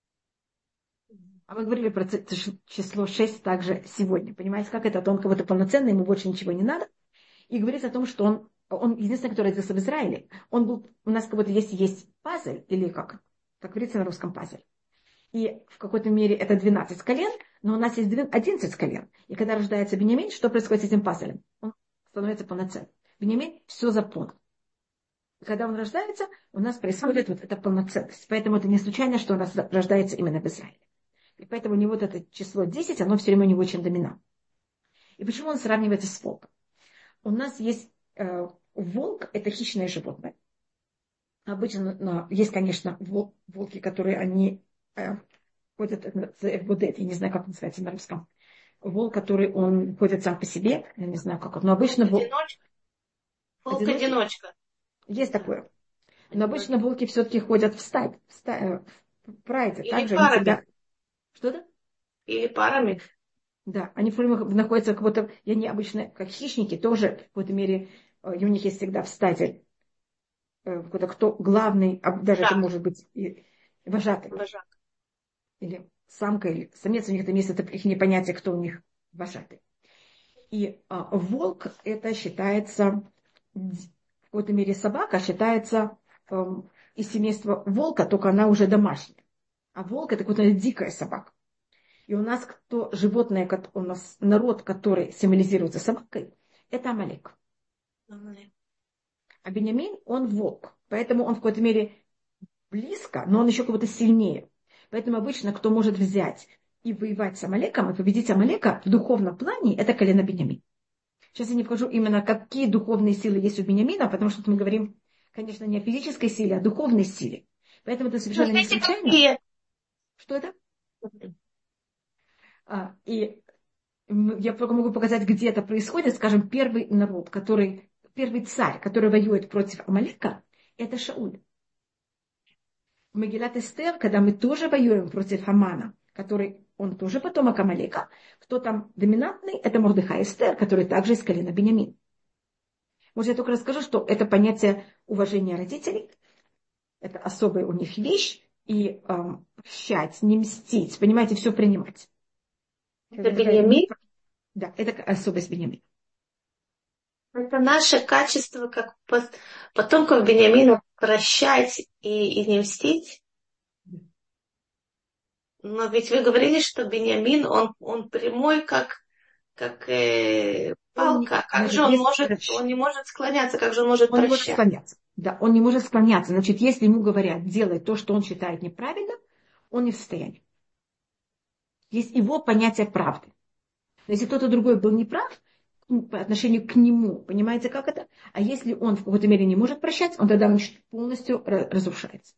А мы говорили про число 6 также сегодня. Понимаете, как это? Он кого-то полноценный, ему больше ничего не надо. И говорится о том, что он единственный, который родился в Израиле. У нас как будто есть пазль, или как говорится на русском пазль. И в какой-то мере это 12 колен, но у нас есть 11 колен. И когда рождается Беньямин, что происходит с этим пазлем? Он становится полноценным. Беньямин все заполнил. Когда он рождается, у нас происходит вот эта полноценность. Поэтому это не случайно, что он рождается именно в Израиле. И поэтому у него вот это число 10, оно все время у него очень доминантно. И почему он сравнивается с волком? У нас есть волк, это хищное животное. Обычно есть, конечно, волки, которые они ходит, я не знаю, как называется на русском. Волк, который он ходит сам по себе, я не знаю, как он, но обычно Волк-одиночка. Есть такое. Но обычно волки все-таки ходят в стае, в прайде. Или Также они парами. всегда... Что-то? Или парами. Да, они все время находятся как будто, и они обычно, как хищники, тоже в какой-то мере, и у них есть всегда в стаде какой-то кто главный, даже это может быть и вожатый. Вожак. Или самка, или самец, у них там есть это их понятие, кто у них вожатый. И волк, это считается, в какой-то мере собака считается из семейства волка, только она уже домашняя. А волк это какая-то дикая собака. И у нас животное, у нас народ, который символизируется собакой, это Амалек. А Беньямин, он волк. Поэтому он в какой-то мере близко, но он еще как-то сильнее. Поэтому обычно, кто может взять и воевать с Амалеком, и победить Амалека в духовном плане, это колено Беньямин. Сейчас я не вхожу именно, какие духовные силы есть у Беньямина, потому что мы говорим, конечно, не о физической силе, а о духовной силе. Поэтому это совершенно не случайно. Что это? И я только могу показать, где это происходит. Скажем, первый народ, первый царь, который воюет против Амалека, это Шауль. В Мегилат Эстер, когда мы тоже воюем против Хамана, он тоже потомок Амалека, кто там доминантный, это Мордехай Эстер, который также из колена Беньямин. Может, я только расскажу, что это понятие уважения родителей, это особая у них вещь, и прощать, не мстить, понимаете, все принимать. Это Беньямин? Да, это особость Беньямина. Это наше качество, как потомков Беньямина, прощать и не мстить. Но ведь вы говорили, что Беньямин, он прямой, как палка. Как же он не может склоняться, как же он может прощать? Он не может склоняться. Да, он не может склоняться. Значит, если ему говорят, делай то, что он считает неправильно, он не в состоянии. Есть его понятие правды. Но если кто-то другой был неправ по отношению к нему, понимаете, как это? А если он в какой-то мере не может прощать, он тогда полностью разрушается.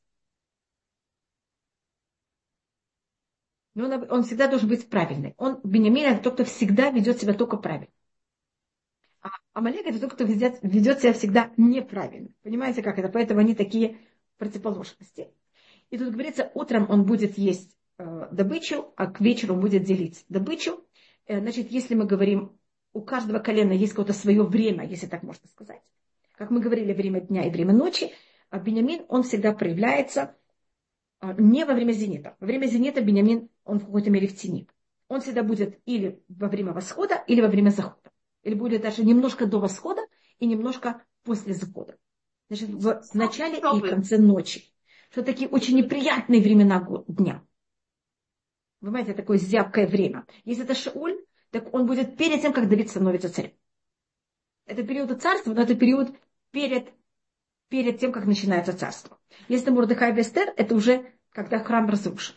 Но он всегда должен быть правильный. Беньямин это тот, кто всегда ведет себя только правильно. А Амалек это тот, кто ведет себя всегда неправильно. Понимаете, как это? Поэтому они такие противоположности. И тут говорится, утром он будет есть добычу, а к вечеру он будет делить добычу. Значит, если мы говорим, у каждого колена есть какое-то свое время, если так можно сказать. Как мы говорили, время дня и время ночи, а Беньямин, он всегда проявляется не во время зенита. Во время зенита Беньямин, он в какой-то мере в тени. Он всегда будет или во время восхода, или во время захода. Или будет даже немножко до восхода и немножко после захода. Значит, в начале и конце ночи. Что такие очень неприятные времена дня. Вы понимаете, такое зябкое время. Если это Шауль, так он будет перед тем, как Давид становится царем. Это период царства, но это период перед тем, как начинается царство. Если Мордехай и Эстер, это уже когда храм разрушен.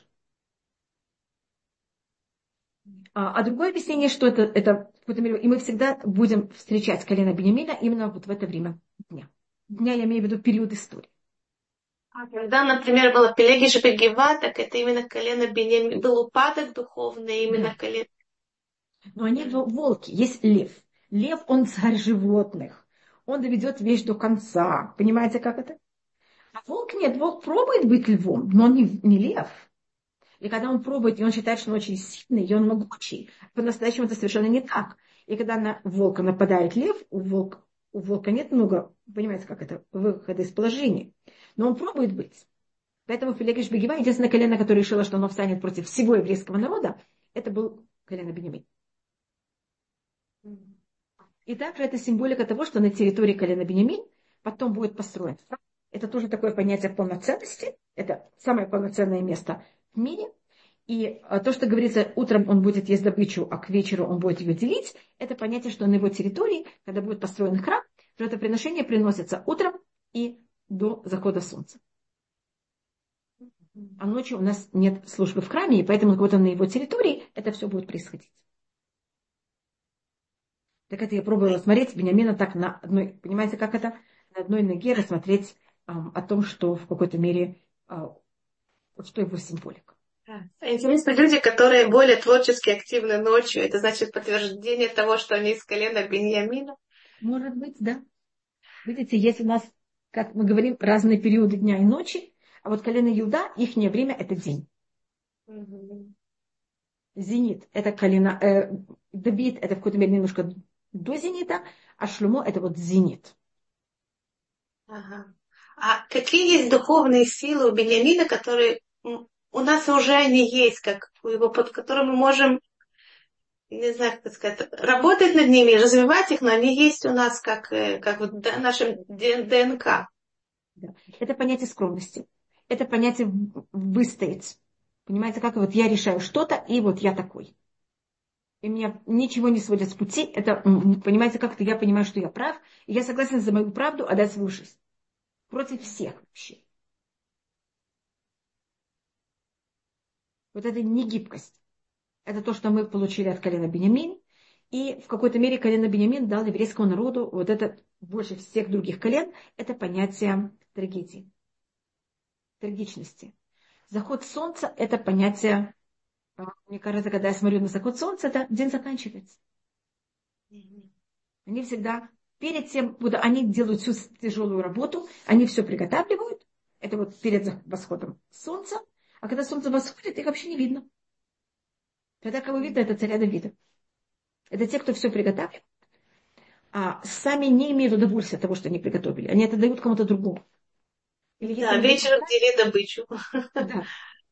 А другое объяснение, что это в какой-то мере, и мы всегда будем встречать колено Беньямина именно вот в это время дня. Дня я имею в виду период истории. А когда, например, было Пелегиш Бегева, так это именно колено Беньямина, был упадок духовный, именно колено. Но они волки, есть лев. Лев, он царь животных. Он доведет вещь до конца. Понимаете, как это? А волк нет, волк пробует быть львом, но он не лев. И когда он пробует, и он считает, что он очень сильный, и он могучий, по-настоящему это совершенно не так. И когда на волка нападает лев, у волка нет много, понимаете, как это, выхода из положения. Но он пробует быть. Поэтому Пелегиш Бегева, единственное колено, которое решило, что оно встанет против всего еврейского народа, это был колено Беньямин. И также это символика того, что на территории колена Беньямин потом будет построен. Это тоже такое понятие полноценности. Это самое полноценное место в мире. И то, что говорится, утром он будет есть добычу, а к вечеру он будет ее делить, это понятие, что на его территории, когда будет построен храм, жертвоприношение приносится утром и до захода солнца. А ночью у нас нет службы в храме, и поэтому вот он на его территории это все будет происходить. Так это я пробовала смотреть Беньямина так на одной, понимаете, как это? На одной ноге рассмотреть о том, что в какой-то мере, что его символика. Интересно, люди, которые более творчески активны ночью, это значит подтверждение того, что они из колена Беньямина? Может быть, да. Видите, есть у нас, как мы говорим, разные периоды дня и ночи, а вот колено Иуда, их время это день. Зенит это колено, Давид это в какой-то мере немножко до зенита, а Шломо это вот зенит. Ага. А какие есть духовные силы у Беньямина, которые у нас уже они есть, как у его, под которым мы можем, не знаю, как сказать, работать над ними, развивать их, но они есть у нас как вот нашим ДНК. Да. Это понятие скромности. Это понятие выстоять. Понимаете, как вот я решаю что-то, и вот я такой. И меня ничего не сводит с пути. Это, понимаете, как-то я понимаю, что я прав, и я согласна за мою правду отдать свою жизнь. Против всех вообще. Вот это не гибкость. Это то, что мы получили от колена Беньямин. И в какой-то мере колено Беньямин дал еврейскому народу вот это больше всех других колен, это понятие трагедии, трагичности. Заход солнца – это понятие, мне кажется, когда я смотрю на заход солнца, это день заканчивается. Они всегда, перед тем, когда они делают всю тяжелую работу, они все приготавливают, это вот перед восходом солнца, а когда солнце восходит, их вообще не видно. Тогда кого видно, это царя Давида. Это те, кто все приготавливает, а сами не имеют удовольствия от того, что они приготовили. Они это дают кому-то другому. Или да, вечером дели добычу. Да.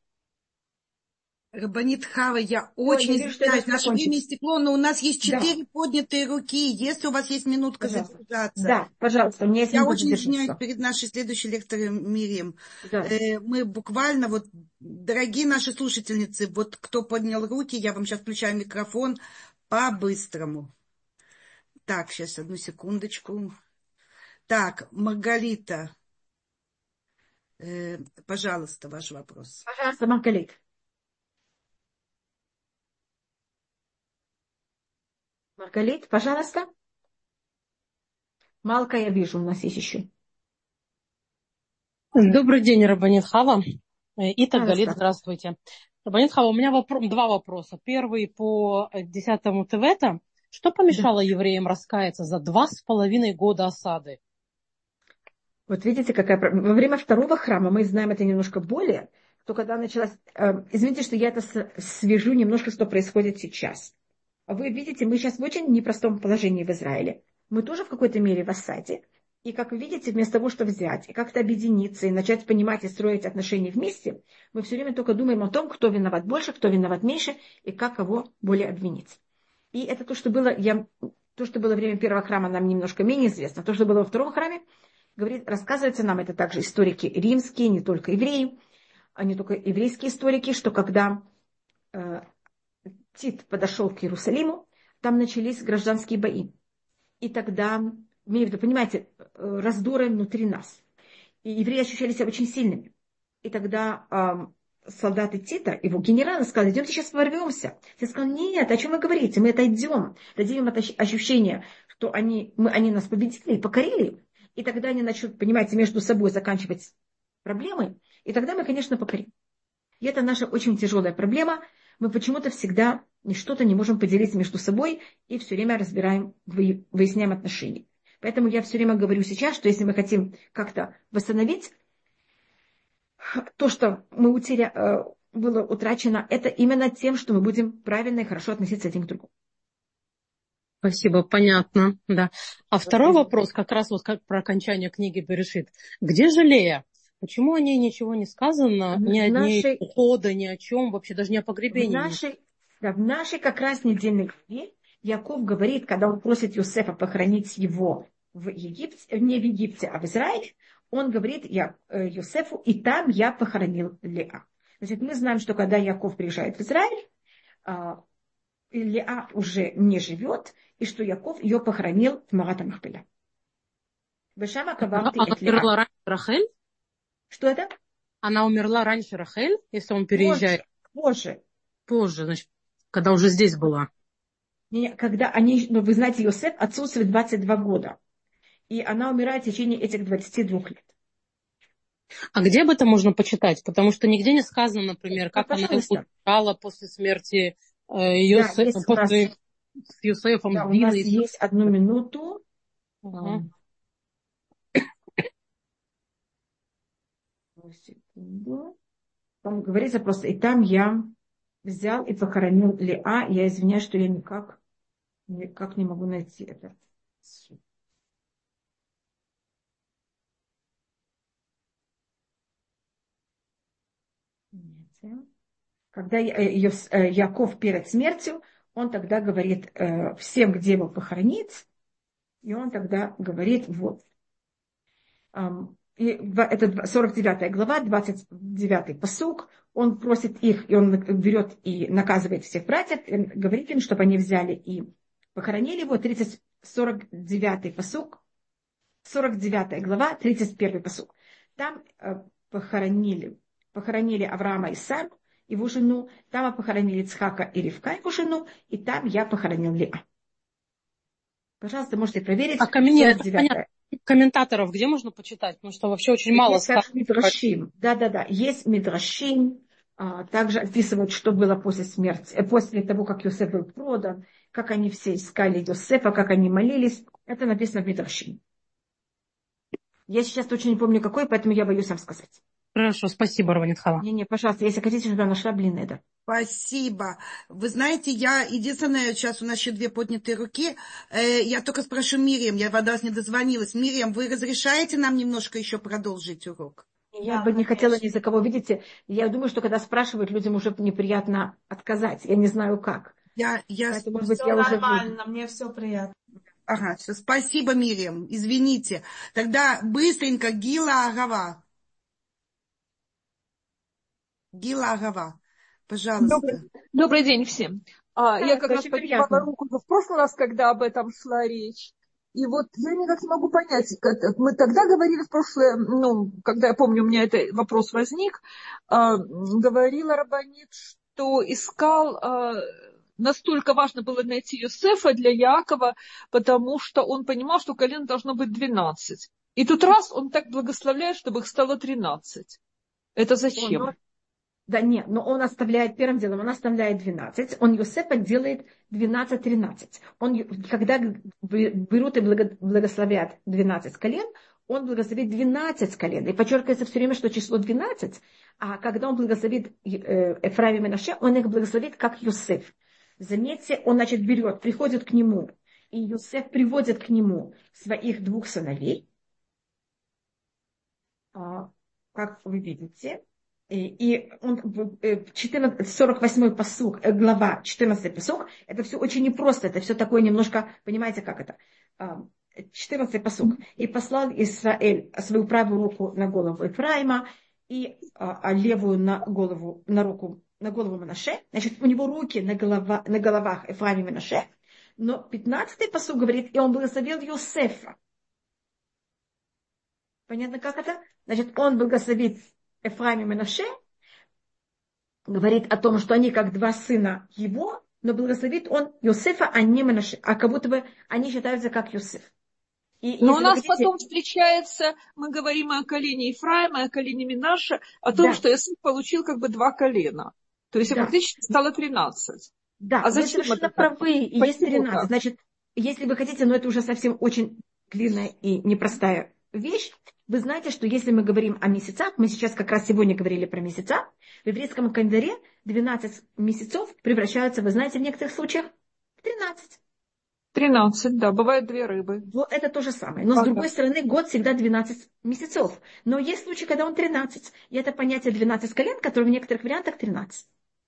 Рабанит Хава, я очень извиняюсь, наше время истекло, но у нас есть 4 поднятые руки. Если у вас есть минутка задержаться. Да, пожалуйста, у меня есть минутка. Я очень извиняюсь перед нашей следующей лектором Мирием. Да. Мы буквально, вот, дорогие наши слушательницы, вот кто поднял руки, я вам сейчас включаю микрофон по-быстрому. Так, сейчас, одну секундочку. Так, Маргарита, пожалуйста, ваш вопрос. Пожалуйста, Маргарита. Маргалит, пожалуйста. Малка, я вижу, у нас есть еще. Добрый день, Рабанит Хава. Итак, Галит, здравствуйте. Рабанит Хава, у меня два вопроса. Первый по 10-му Тевета. Что помешало евреям раскаяться за 2,5 года осады? Вот видите, какая проблема. Во время второго храма, мы знаем это немножко более, то когда началась... Извините, что я это свяжу немножко, что происходит сейчас. Вы видите, мы сейчас в очень непростом положении в Израиле. Мы тоже в какой-то мере в осаде. И, как вы видите, вместо того, чтобы взять и как-то объединиться и начать понимать и строить отношения вместе, мы все время только думаем о том, кто виноват больше, кто виноват меньше, и как кого более обвинить. И это то, что было, то, что было во время первого храма, нам немножко менее известно. То, что было во втором храме, рассказывается нам, это также историки римские, не только евреи, а не только еврейские историки, что когда Тит подошел к Иерусалиму, там начались гражданские бои. И тогда, понимаете, раздоры внутри нас. И евреи ощущали себя очень сильными. И тогда солдаты Тита, его генералы, сказали: идемте сейчас ворвемся. Тит сказал: нет, о чем вы говорите, мы отойдем. Дадим им это ощущение, что они нас победили, покорили. И тогда они начнут, понимаете, между собой заканчивать проблемы. И тогда мы, конечно, покорим. И это наша очень тяжелая проблема. Мы почему-то всегда что-то не можем поделить между собой и все время разбираем, выясняем отношения. Поэтому я все время говорю сейчас, что если мы хотим как-то восстановить то, что было утрачено, это именно тем, что мы будем правильно и хорошо относиться один к другому. Спасибо, понятно, да. А второй вопрос, как раз вот как про окончание книги Берешит. Где же Лея? Почему о ней ничего не сказано, ни о дне ухода, ни о чем, вообще даже не о погребении? В нашей как раз недельной главе Яков говорит, когда он просит Йосефа похоронить его в Египте, не в Египте, а в Израиле, он говорит Йосефу: и там я похоронил Леа. Значит, мы знаем, что когда Яков приезжает в Израиль, Леа уже не живет, и что Яков ее похоронил в Марат Махпеля. Она умерла раньше Рахель? Что это? Она умерла раньше Рахель, если он переезжает? Позже, значит, когда уже здесь была. Когда вы знаете, Йосеф отсутствует 22 года. И она умирает в течение этих 22 лет. А где об этом можно почитать? Потому что нигде не сказано, например, как она умирала после смерти Йосефа, после с Йосефом. Да, у нас есть 1 минуту. Секунду. Там говорится просто, и там я взял и похоронил Леа. Я извиняюсь, что я никак не могу найти это. Когда Яков перед смертью, он тогда говорит всем, где его похоронить, и он тогда говорит, вот. И это 49 глава, 29 пасук, он просит их, и он берет и наказывает всех братьев, и говорит им, чтобы они взяли и похоронили его, 49 пасук, 49 глава, 31 пасук. Там похоронили Авраама и Сару, его жену, там похоронили Ицхака и Ривка, его жену, и там я похоронил Леа. Пожалуйста, можете проверить. Комментаторов где можно почитать? Потому что вообще очень мало сказано. Мидрашим. Да. Есть Мидрашим. Также описывают, что было после смерти, после того, как Йосеф был продан, как они все искали Йосефа, как они молились. Это написано в Мидрашим. Я сейчас точно не помню, какой, поэтому я боюсь вам сказать. Хорошо, спасибо, Раванит Хава. Не, пожалуйста, если хотите, чтобы я нашла, это. Спасибо. Вы знаете, я единственное, сейчас у нас еще 2 поднятые руки. Я только спрошу Мириам, я до вас не дозвонилась. Мириам, вы разрешаете нам немножко еще продолжить урок? Я бы не хотела ни за кого, видите. Я думаю, что когда спрашивают, людям уже неприятно отказать. Я не знаю как. Поэтому, может быть, я нормально, мне все приятно. Ага, все, спасибо, Мириам, извините. Тогда быстренько Гила Агава. Гила Агава, пожалуйста. Добрый день всем. Я как раз поднимала руку в прошлый раз, когда об этом шла речь. И вот я никак не могу понять, мы тогда говорили в прошлое, когда я помню, у меня этот вопрос возник, говорила Рабанит, что искал, настолько важно было найти Йосефа для Яакова, потому что он понимал, что колен должно быть 12. И тут раз он так благословляет, чтобы их стало 13. Это зачем? Да нет, но он оставляет, первым делом, он оставляет 12, он Йосефа делает 12-13. Когда берут и благословят 12 колен, он благословит 12 колен. И подчеркивается все время, что число 12, а когда он благословит Эфраим и Менаше, он их благословит как Йосеф. Заметьте, он, приходит к нему, и Йосеф приводит к нему своих 2 сыновей, как вы видите. И он 48 пасук, глава 14 пасук, это все очень непросто, это все такое немножко, понимаете, как это? 14 пасук. И послал Израиль свою правую руку на голову Ефраима и левую на голову Менаше. Значит, у него руки на головах Ефраима и Менаше. Но 15 пасук говорит, и он благословил Йосефа. Понятно, как это? Значит, он благословит Эфраим и Менаше, говорит о том, что они как 2 сына его, но благословит он Йосефа, а не Менаше, а как будто бы они считаются как Йосеф. Но у нас потом встречается, мы говорим о колене Ефраима, о колене Менаше, о том, что Йосеф получил как бы 2 колена. То есть фактически стало 13. Да, а зачем вы совершенно правы, и есть 13. Значит, если вы хотите, но это уже совсем очень длинная и непростая вещь. Вы знаете, что если мы говорим о месяцах, мы сейчас как раз сегодня говорили про месяца, в еврейском календаре 12 месяцев превращаются, вы знаете, в некоторых случаях в 13. 13, да, бывает 2 рыбы. Вот это то же самое. Но с другой стороны, год всегда 12 месяцев. Но есть случаи, когда он 13. И это понятие 12 колен, которое в некоторых вариантах 13.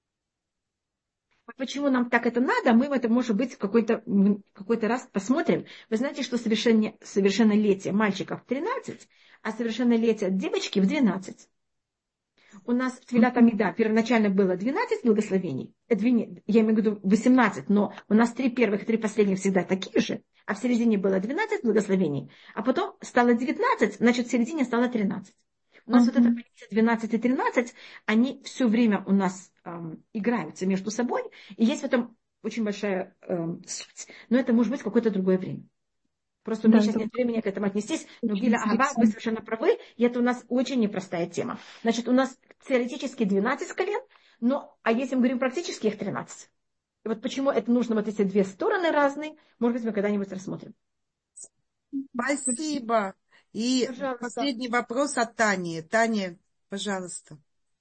Почему нам так это надо, мы это, может быть, какой-то раз посмотрим. Вы знаете, что совершеннолетие мальчиков 13, а совершеннолетие девочки в 12. У нас в Твилат Амида первоначально было 12 благословений. Я имею в виду 18, но у нас 3 первых и 3 последних всегда такие же. А в середине было 12 благословений, а потом стало 19, значит, в середине стало 13. У нас вот это понятие 12 и 13, они все время у нас играются между собой, и есть в этом очень большая суть. Но это может быть какое-то другое время. Просто у меня сейчас нет времени к этому отнестись, но Гиля Аба, вы совершенно правы, и это у нас очень непростая тема. Значит, у нас теоретически 12 колен, а если мы говорим практически, их 13. И вот почему это нужно, вот эти две стороны разные, может быть, мы когда-нибудь рассмотрим. Спасибо. И последний вопрос от Тани. Таня, пожалуйста.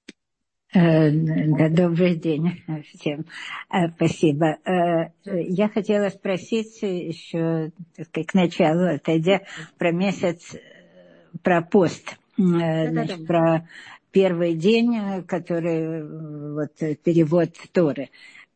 Добрый день всем. Спасибо. Я хотела спросить еще, так сказать, к началу, отойдя про месяц, про пост, значит, про первый день, который вот перевод Торы.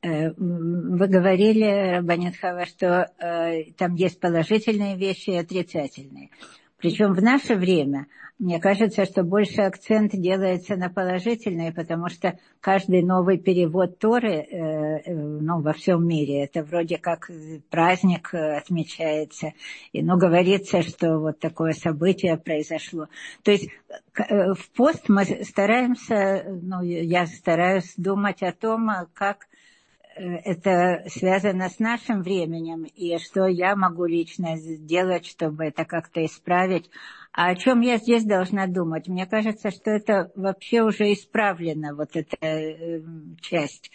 Вы говорили, Рабанит Хава, что там есть положительные вещи и отрицательные. Причем в наше время, мне кажется, что больше акцент делается на положительные, потому что каждый новый перевод Торы во всем мире, это вроде как праздник отмечается, и говорится, что вот такое событие произошло. То есть в пост мы стараемся, я стараюсь думать о том, как это связано с нашим временем, и что я могу лично сделать, чтобы это как-то исправить. А о чем я здесь должна думать? Мне кажется, что это вообще уже исправлено, вот эта часть.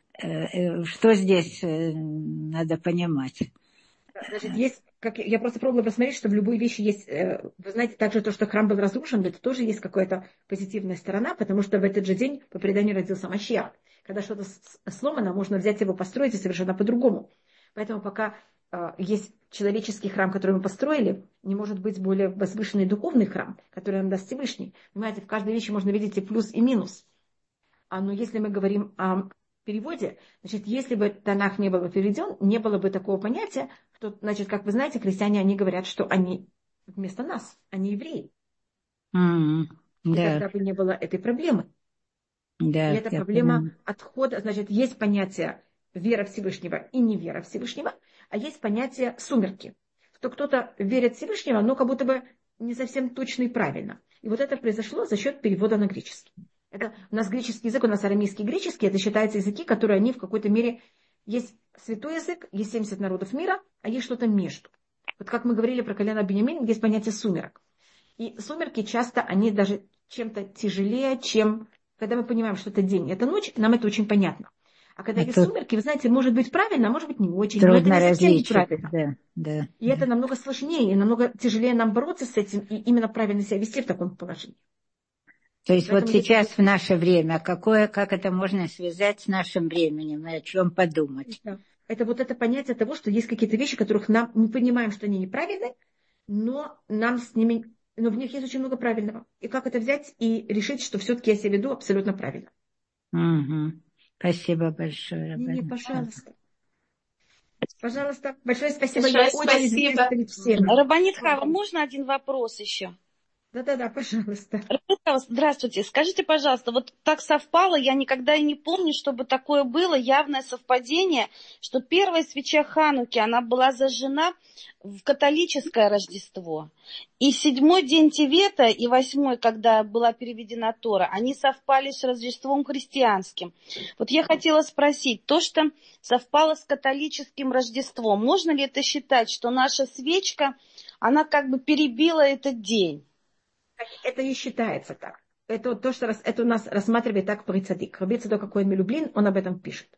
Что здесь надо понимать? Значит, есть, я просто пробовала посмотреть, что в любой вещи есть, вы знаете, также то, что храм был разрушен, это тоже есть какая-то позитивная сторона, потому что в этот же день по преданию родился Машиах. Когда что-то сломано, можно взять его, построить и совершенно по-другому. Поэтому пока есть человеческий храм, который мы построили, не может быть более возвышенный духовный храм, который нам даст Всевышний. Понимаете, в каждой вещи можно видеть и плюс, и минус. Но если мы говорим о переводе, значит, если бы Танах не был бы переведен, не было бы такого понятия, что, значит, как вы знаете, христиане, они говорят, что они вместо нас, они евреи. И тогда бы не было этой проблемы. Да, и эта проблема отхода, значит, есть понятие вера Всевышнего и невера Всевышнего, а есть понятие сумерки. Что кто-то верит в Всевышнего, но как будто бы не совсем точно и правильно. И вот это произошло за счет перевода на греческий. Это у нас греческий язык, у нас арамейский и греческий, это считаются языки, которые они в какой-то мере... Есть святой язык, есть 70 народов мира, а есть что-то между. Вот как мы говорили про колено Беньямин, есть понятие сумерок. И сумерки часто, они даже чем-то тяжелее, чем... Когда мы понимаем, что это день, это ночь, нам это очень понятно. А когда есть сумерки, вы знаете, может быть правильно, а может быть не очень. Трудно различить. Да. И это намного сложнее, и намного тяжелее нам бороться с этим, и именно правильно себя вести в таком положении. То есть поэтому вот сейчас в наше время, как это можно связать с нашим временем, и о чем подумать? Это вот это понятие того, что есть какие-то вещи, которых мы понимаем, что они неправильны, но нам с ними... Но в них есть очень много правильного. И как это взять и решить, что все-таки я себя веду абсолютно правильно. Спасибо большое. Пожалуйста. Пожалуйста. Большое спасибо. Большое спасибо. Рабанит Хава, можно один вопрос еще? Да, пожалуйста. Здравствуйте. Скажите, пожалуйста, вот так совпало, я никогда и не помню, чтобы такое было, явное совпадение, что первая свеча Хануки, она была зажжена в католическое Рождество. И 7-й день Тевета и 8-й, когда была переведена Тора, они совпали с Рождеством христианским. Вот я хотела спросить, то, что совпало с католическим Рождеством, можно ли это считать, что наша свечка, она как бы перебила этот день? Это и считается так. Это то, что это у нас рассматривает так Прицадик. Раби Цадок Акоэн Милюблин, он об этом пишет.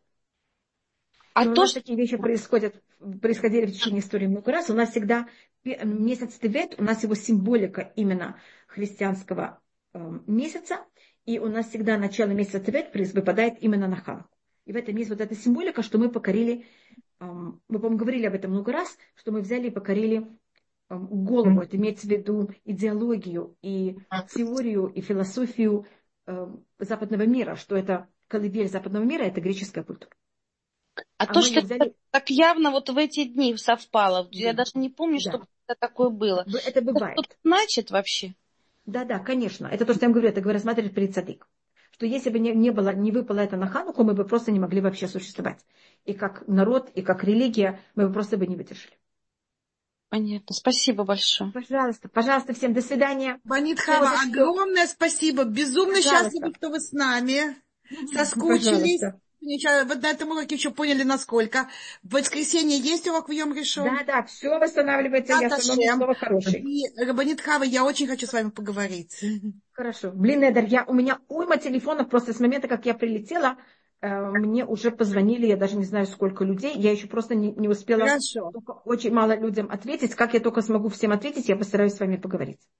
У нас такие вещи происходили в течение истории много раз. У нас всегда месяц Тевет, у нас его символика именно христианского месяца. И у нас всегда начало месяца Тевет выпадает именно на Хануку. И в этом есть вот эта символика, что мы покорили, мы, по-моему, говорили об этом много раз, что мы взяли и покорили голову, это имеется в виду идеологию и теорию и философию западного мира, что это колыбель западного мира, это греческая культура. То, что взяли... так явно вот в эти дни совпало, я даже не помню, что это такое было. Это бывает. Это значит вообще? Да, конечно. Это то, что я вам говорю, это рассматривать перед Цадик. Что если бы не выпало это на Хануку, мы бы просто не могли вообще существовать. И как народ, и как религия, мы бы просто не выдержали. Понятно. Спасибо большое. Пожалуйста, всем до свидания. Рабанит Хава, огромное спасибо. Безумно счастливы, что вы с нами. Соскучились. Вот на этом уроке еще поняли, насколько. В воскресенье есть урок в Йом Ришон? Да, все восстанавливается. Я снова хороший. И, Рабанит Хава, я очень хочу с вами поговорить. Хорошо. Блин, Эдер, у меня уйма телефонов. Просто с момента, как я прилетела, мне уже позвонили, я даже не знаю, сколько людей. Я еще просто не успела очень мало людям ответить. Как я только смогу всем ответить, я постараюсь с вами поговорить.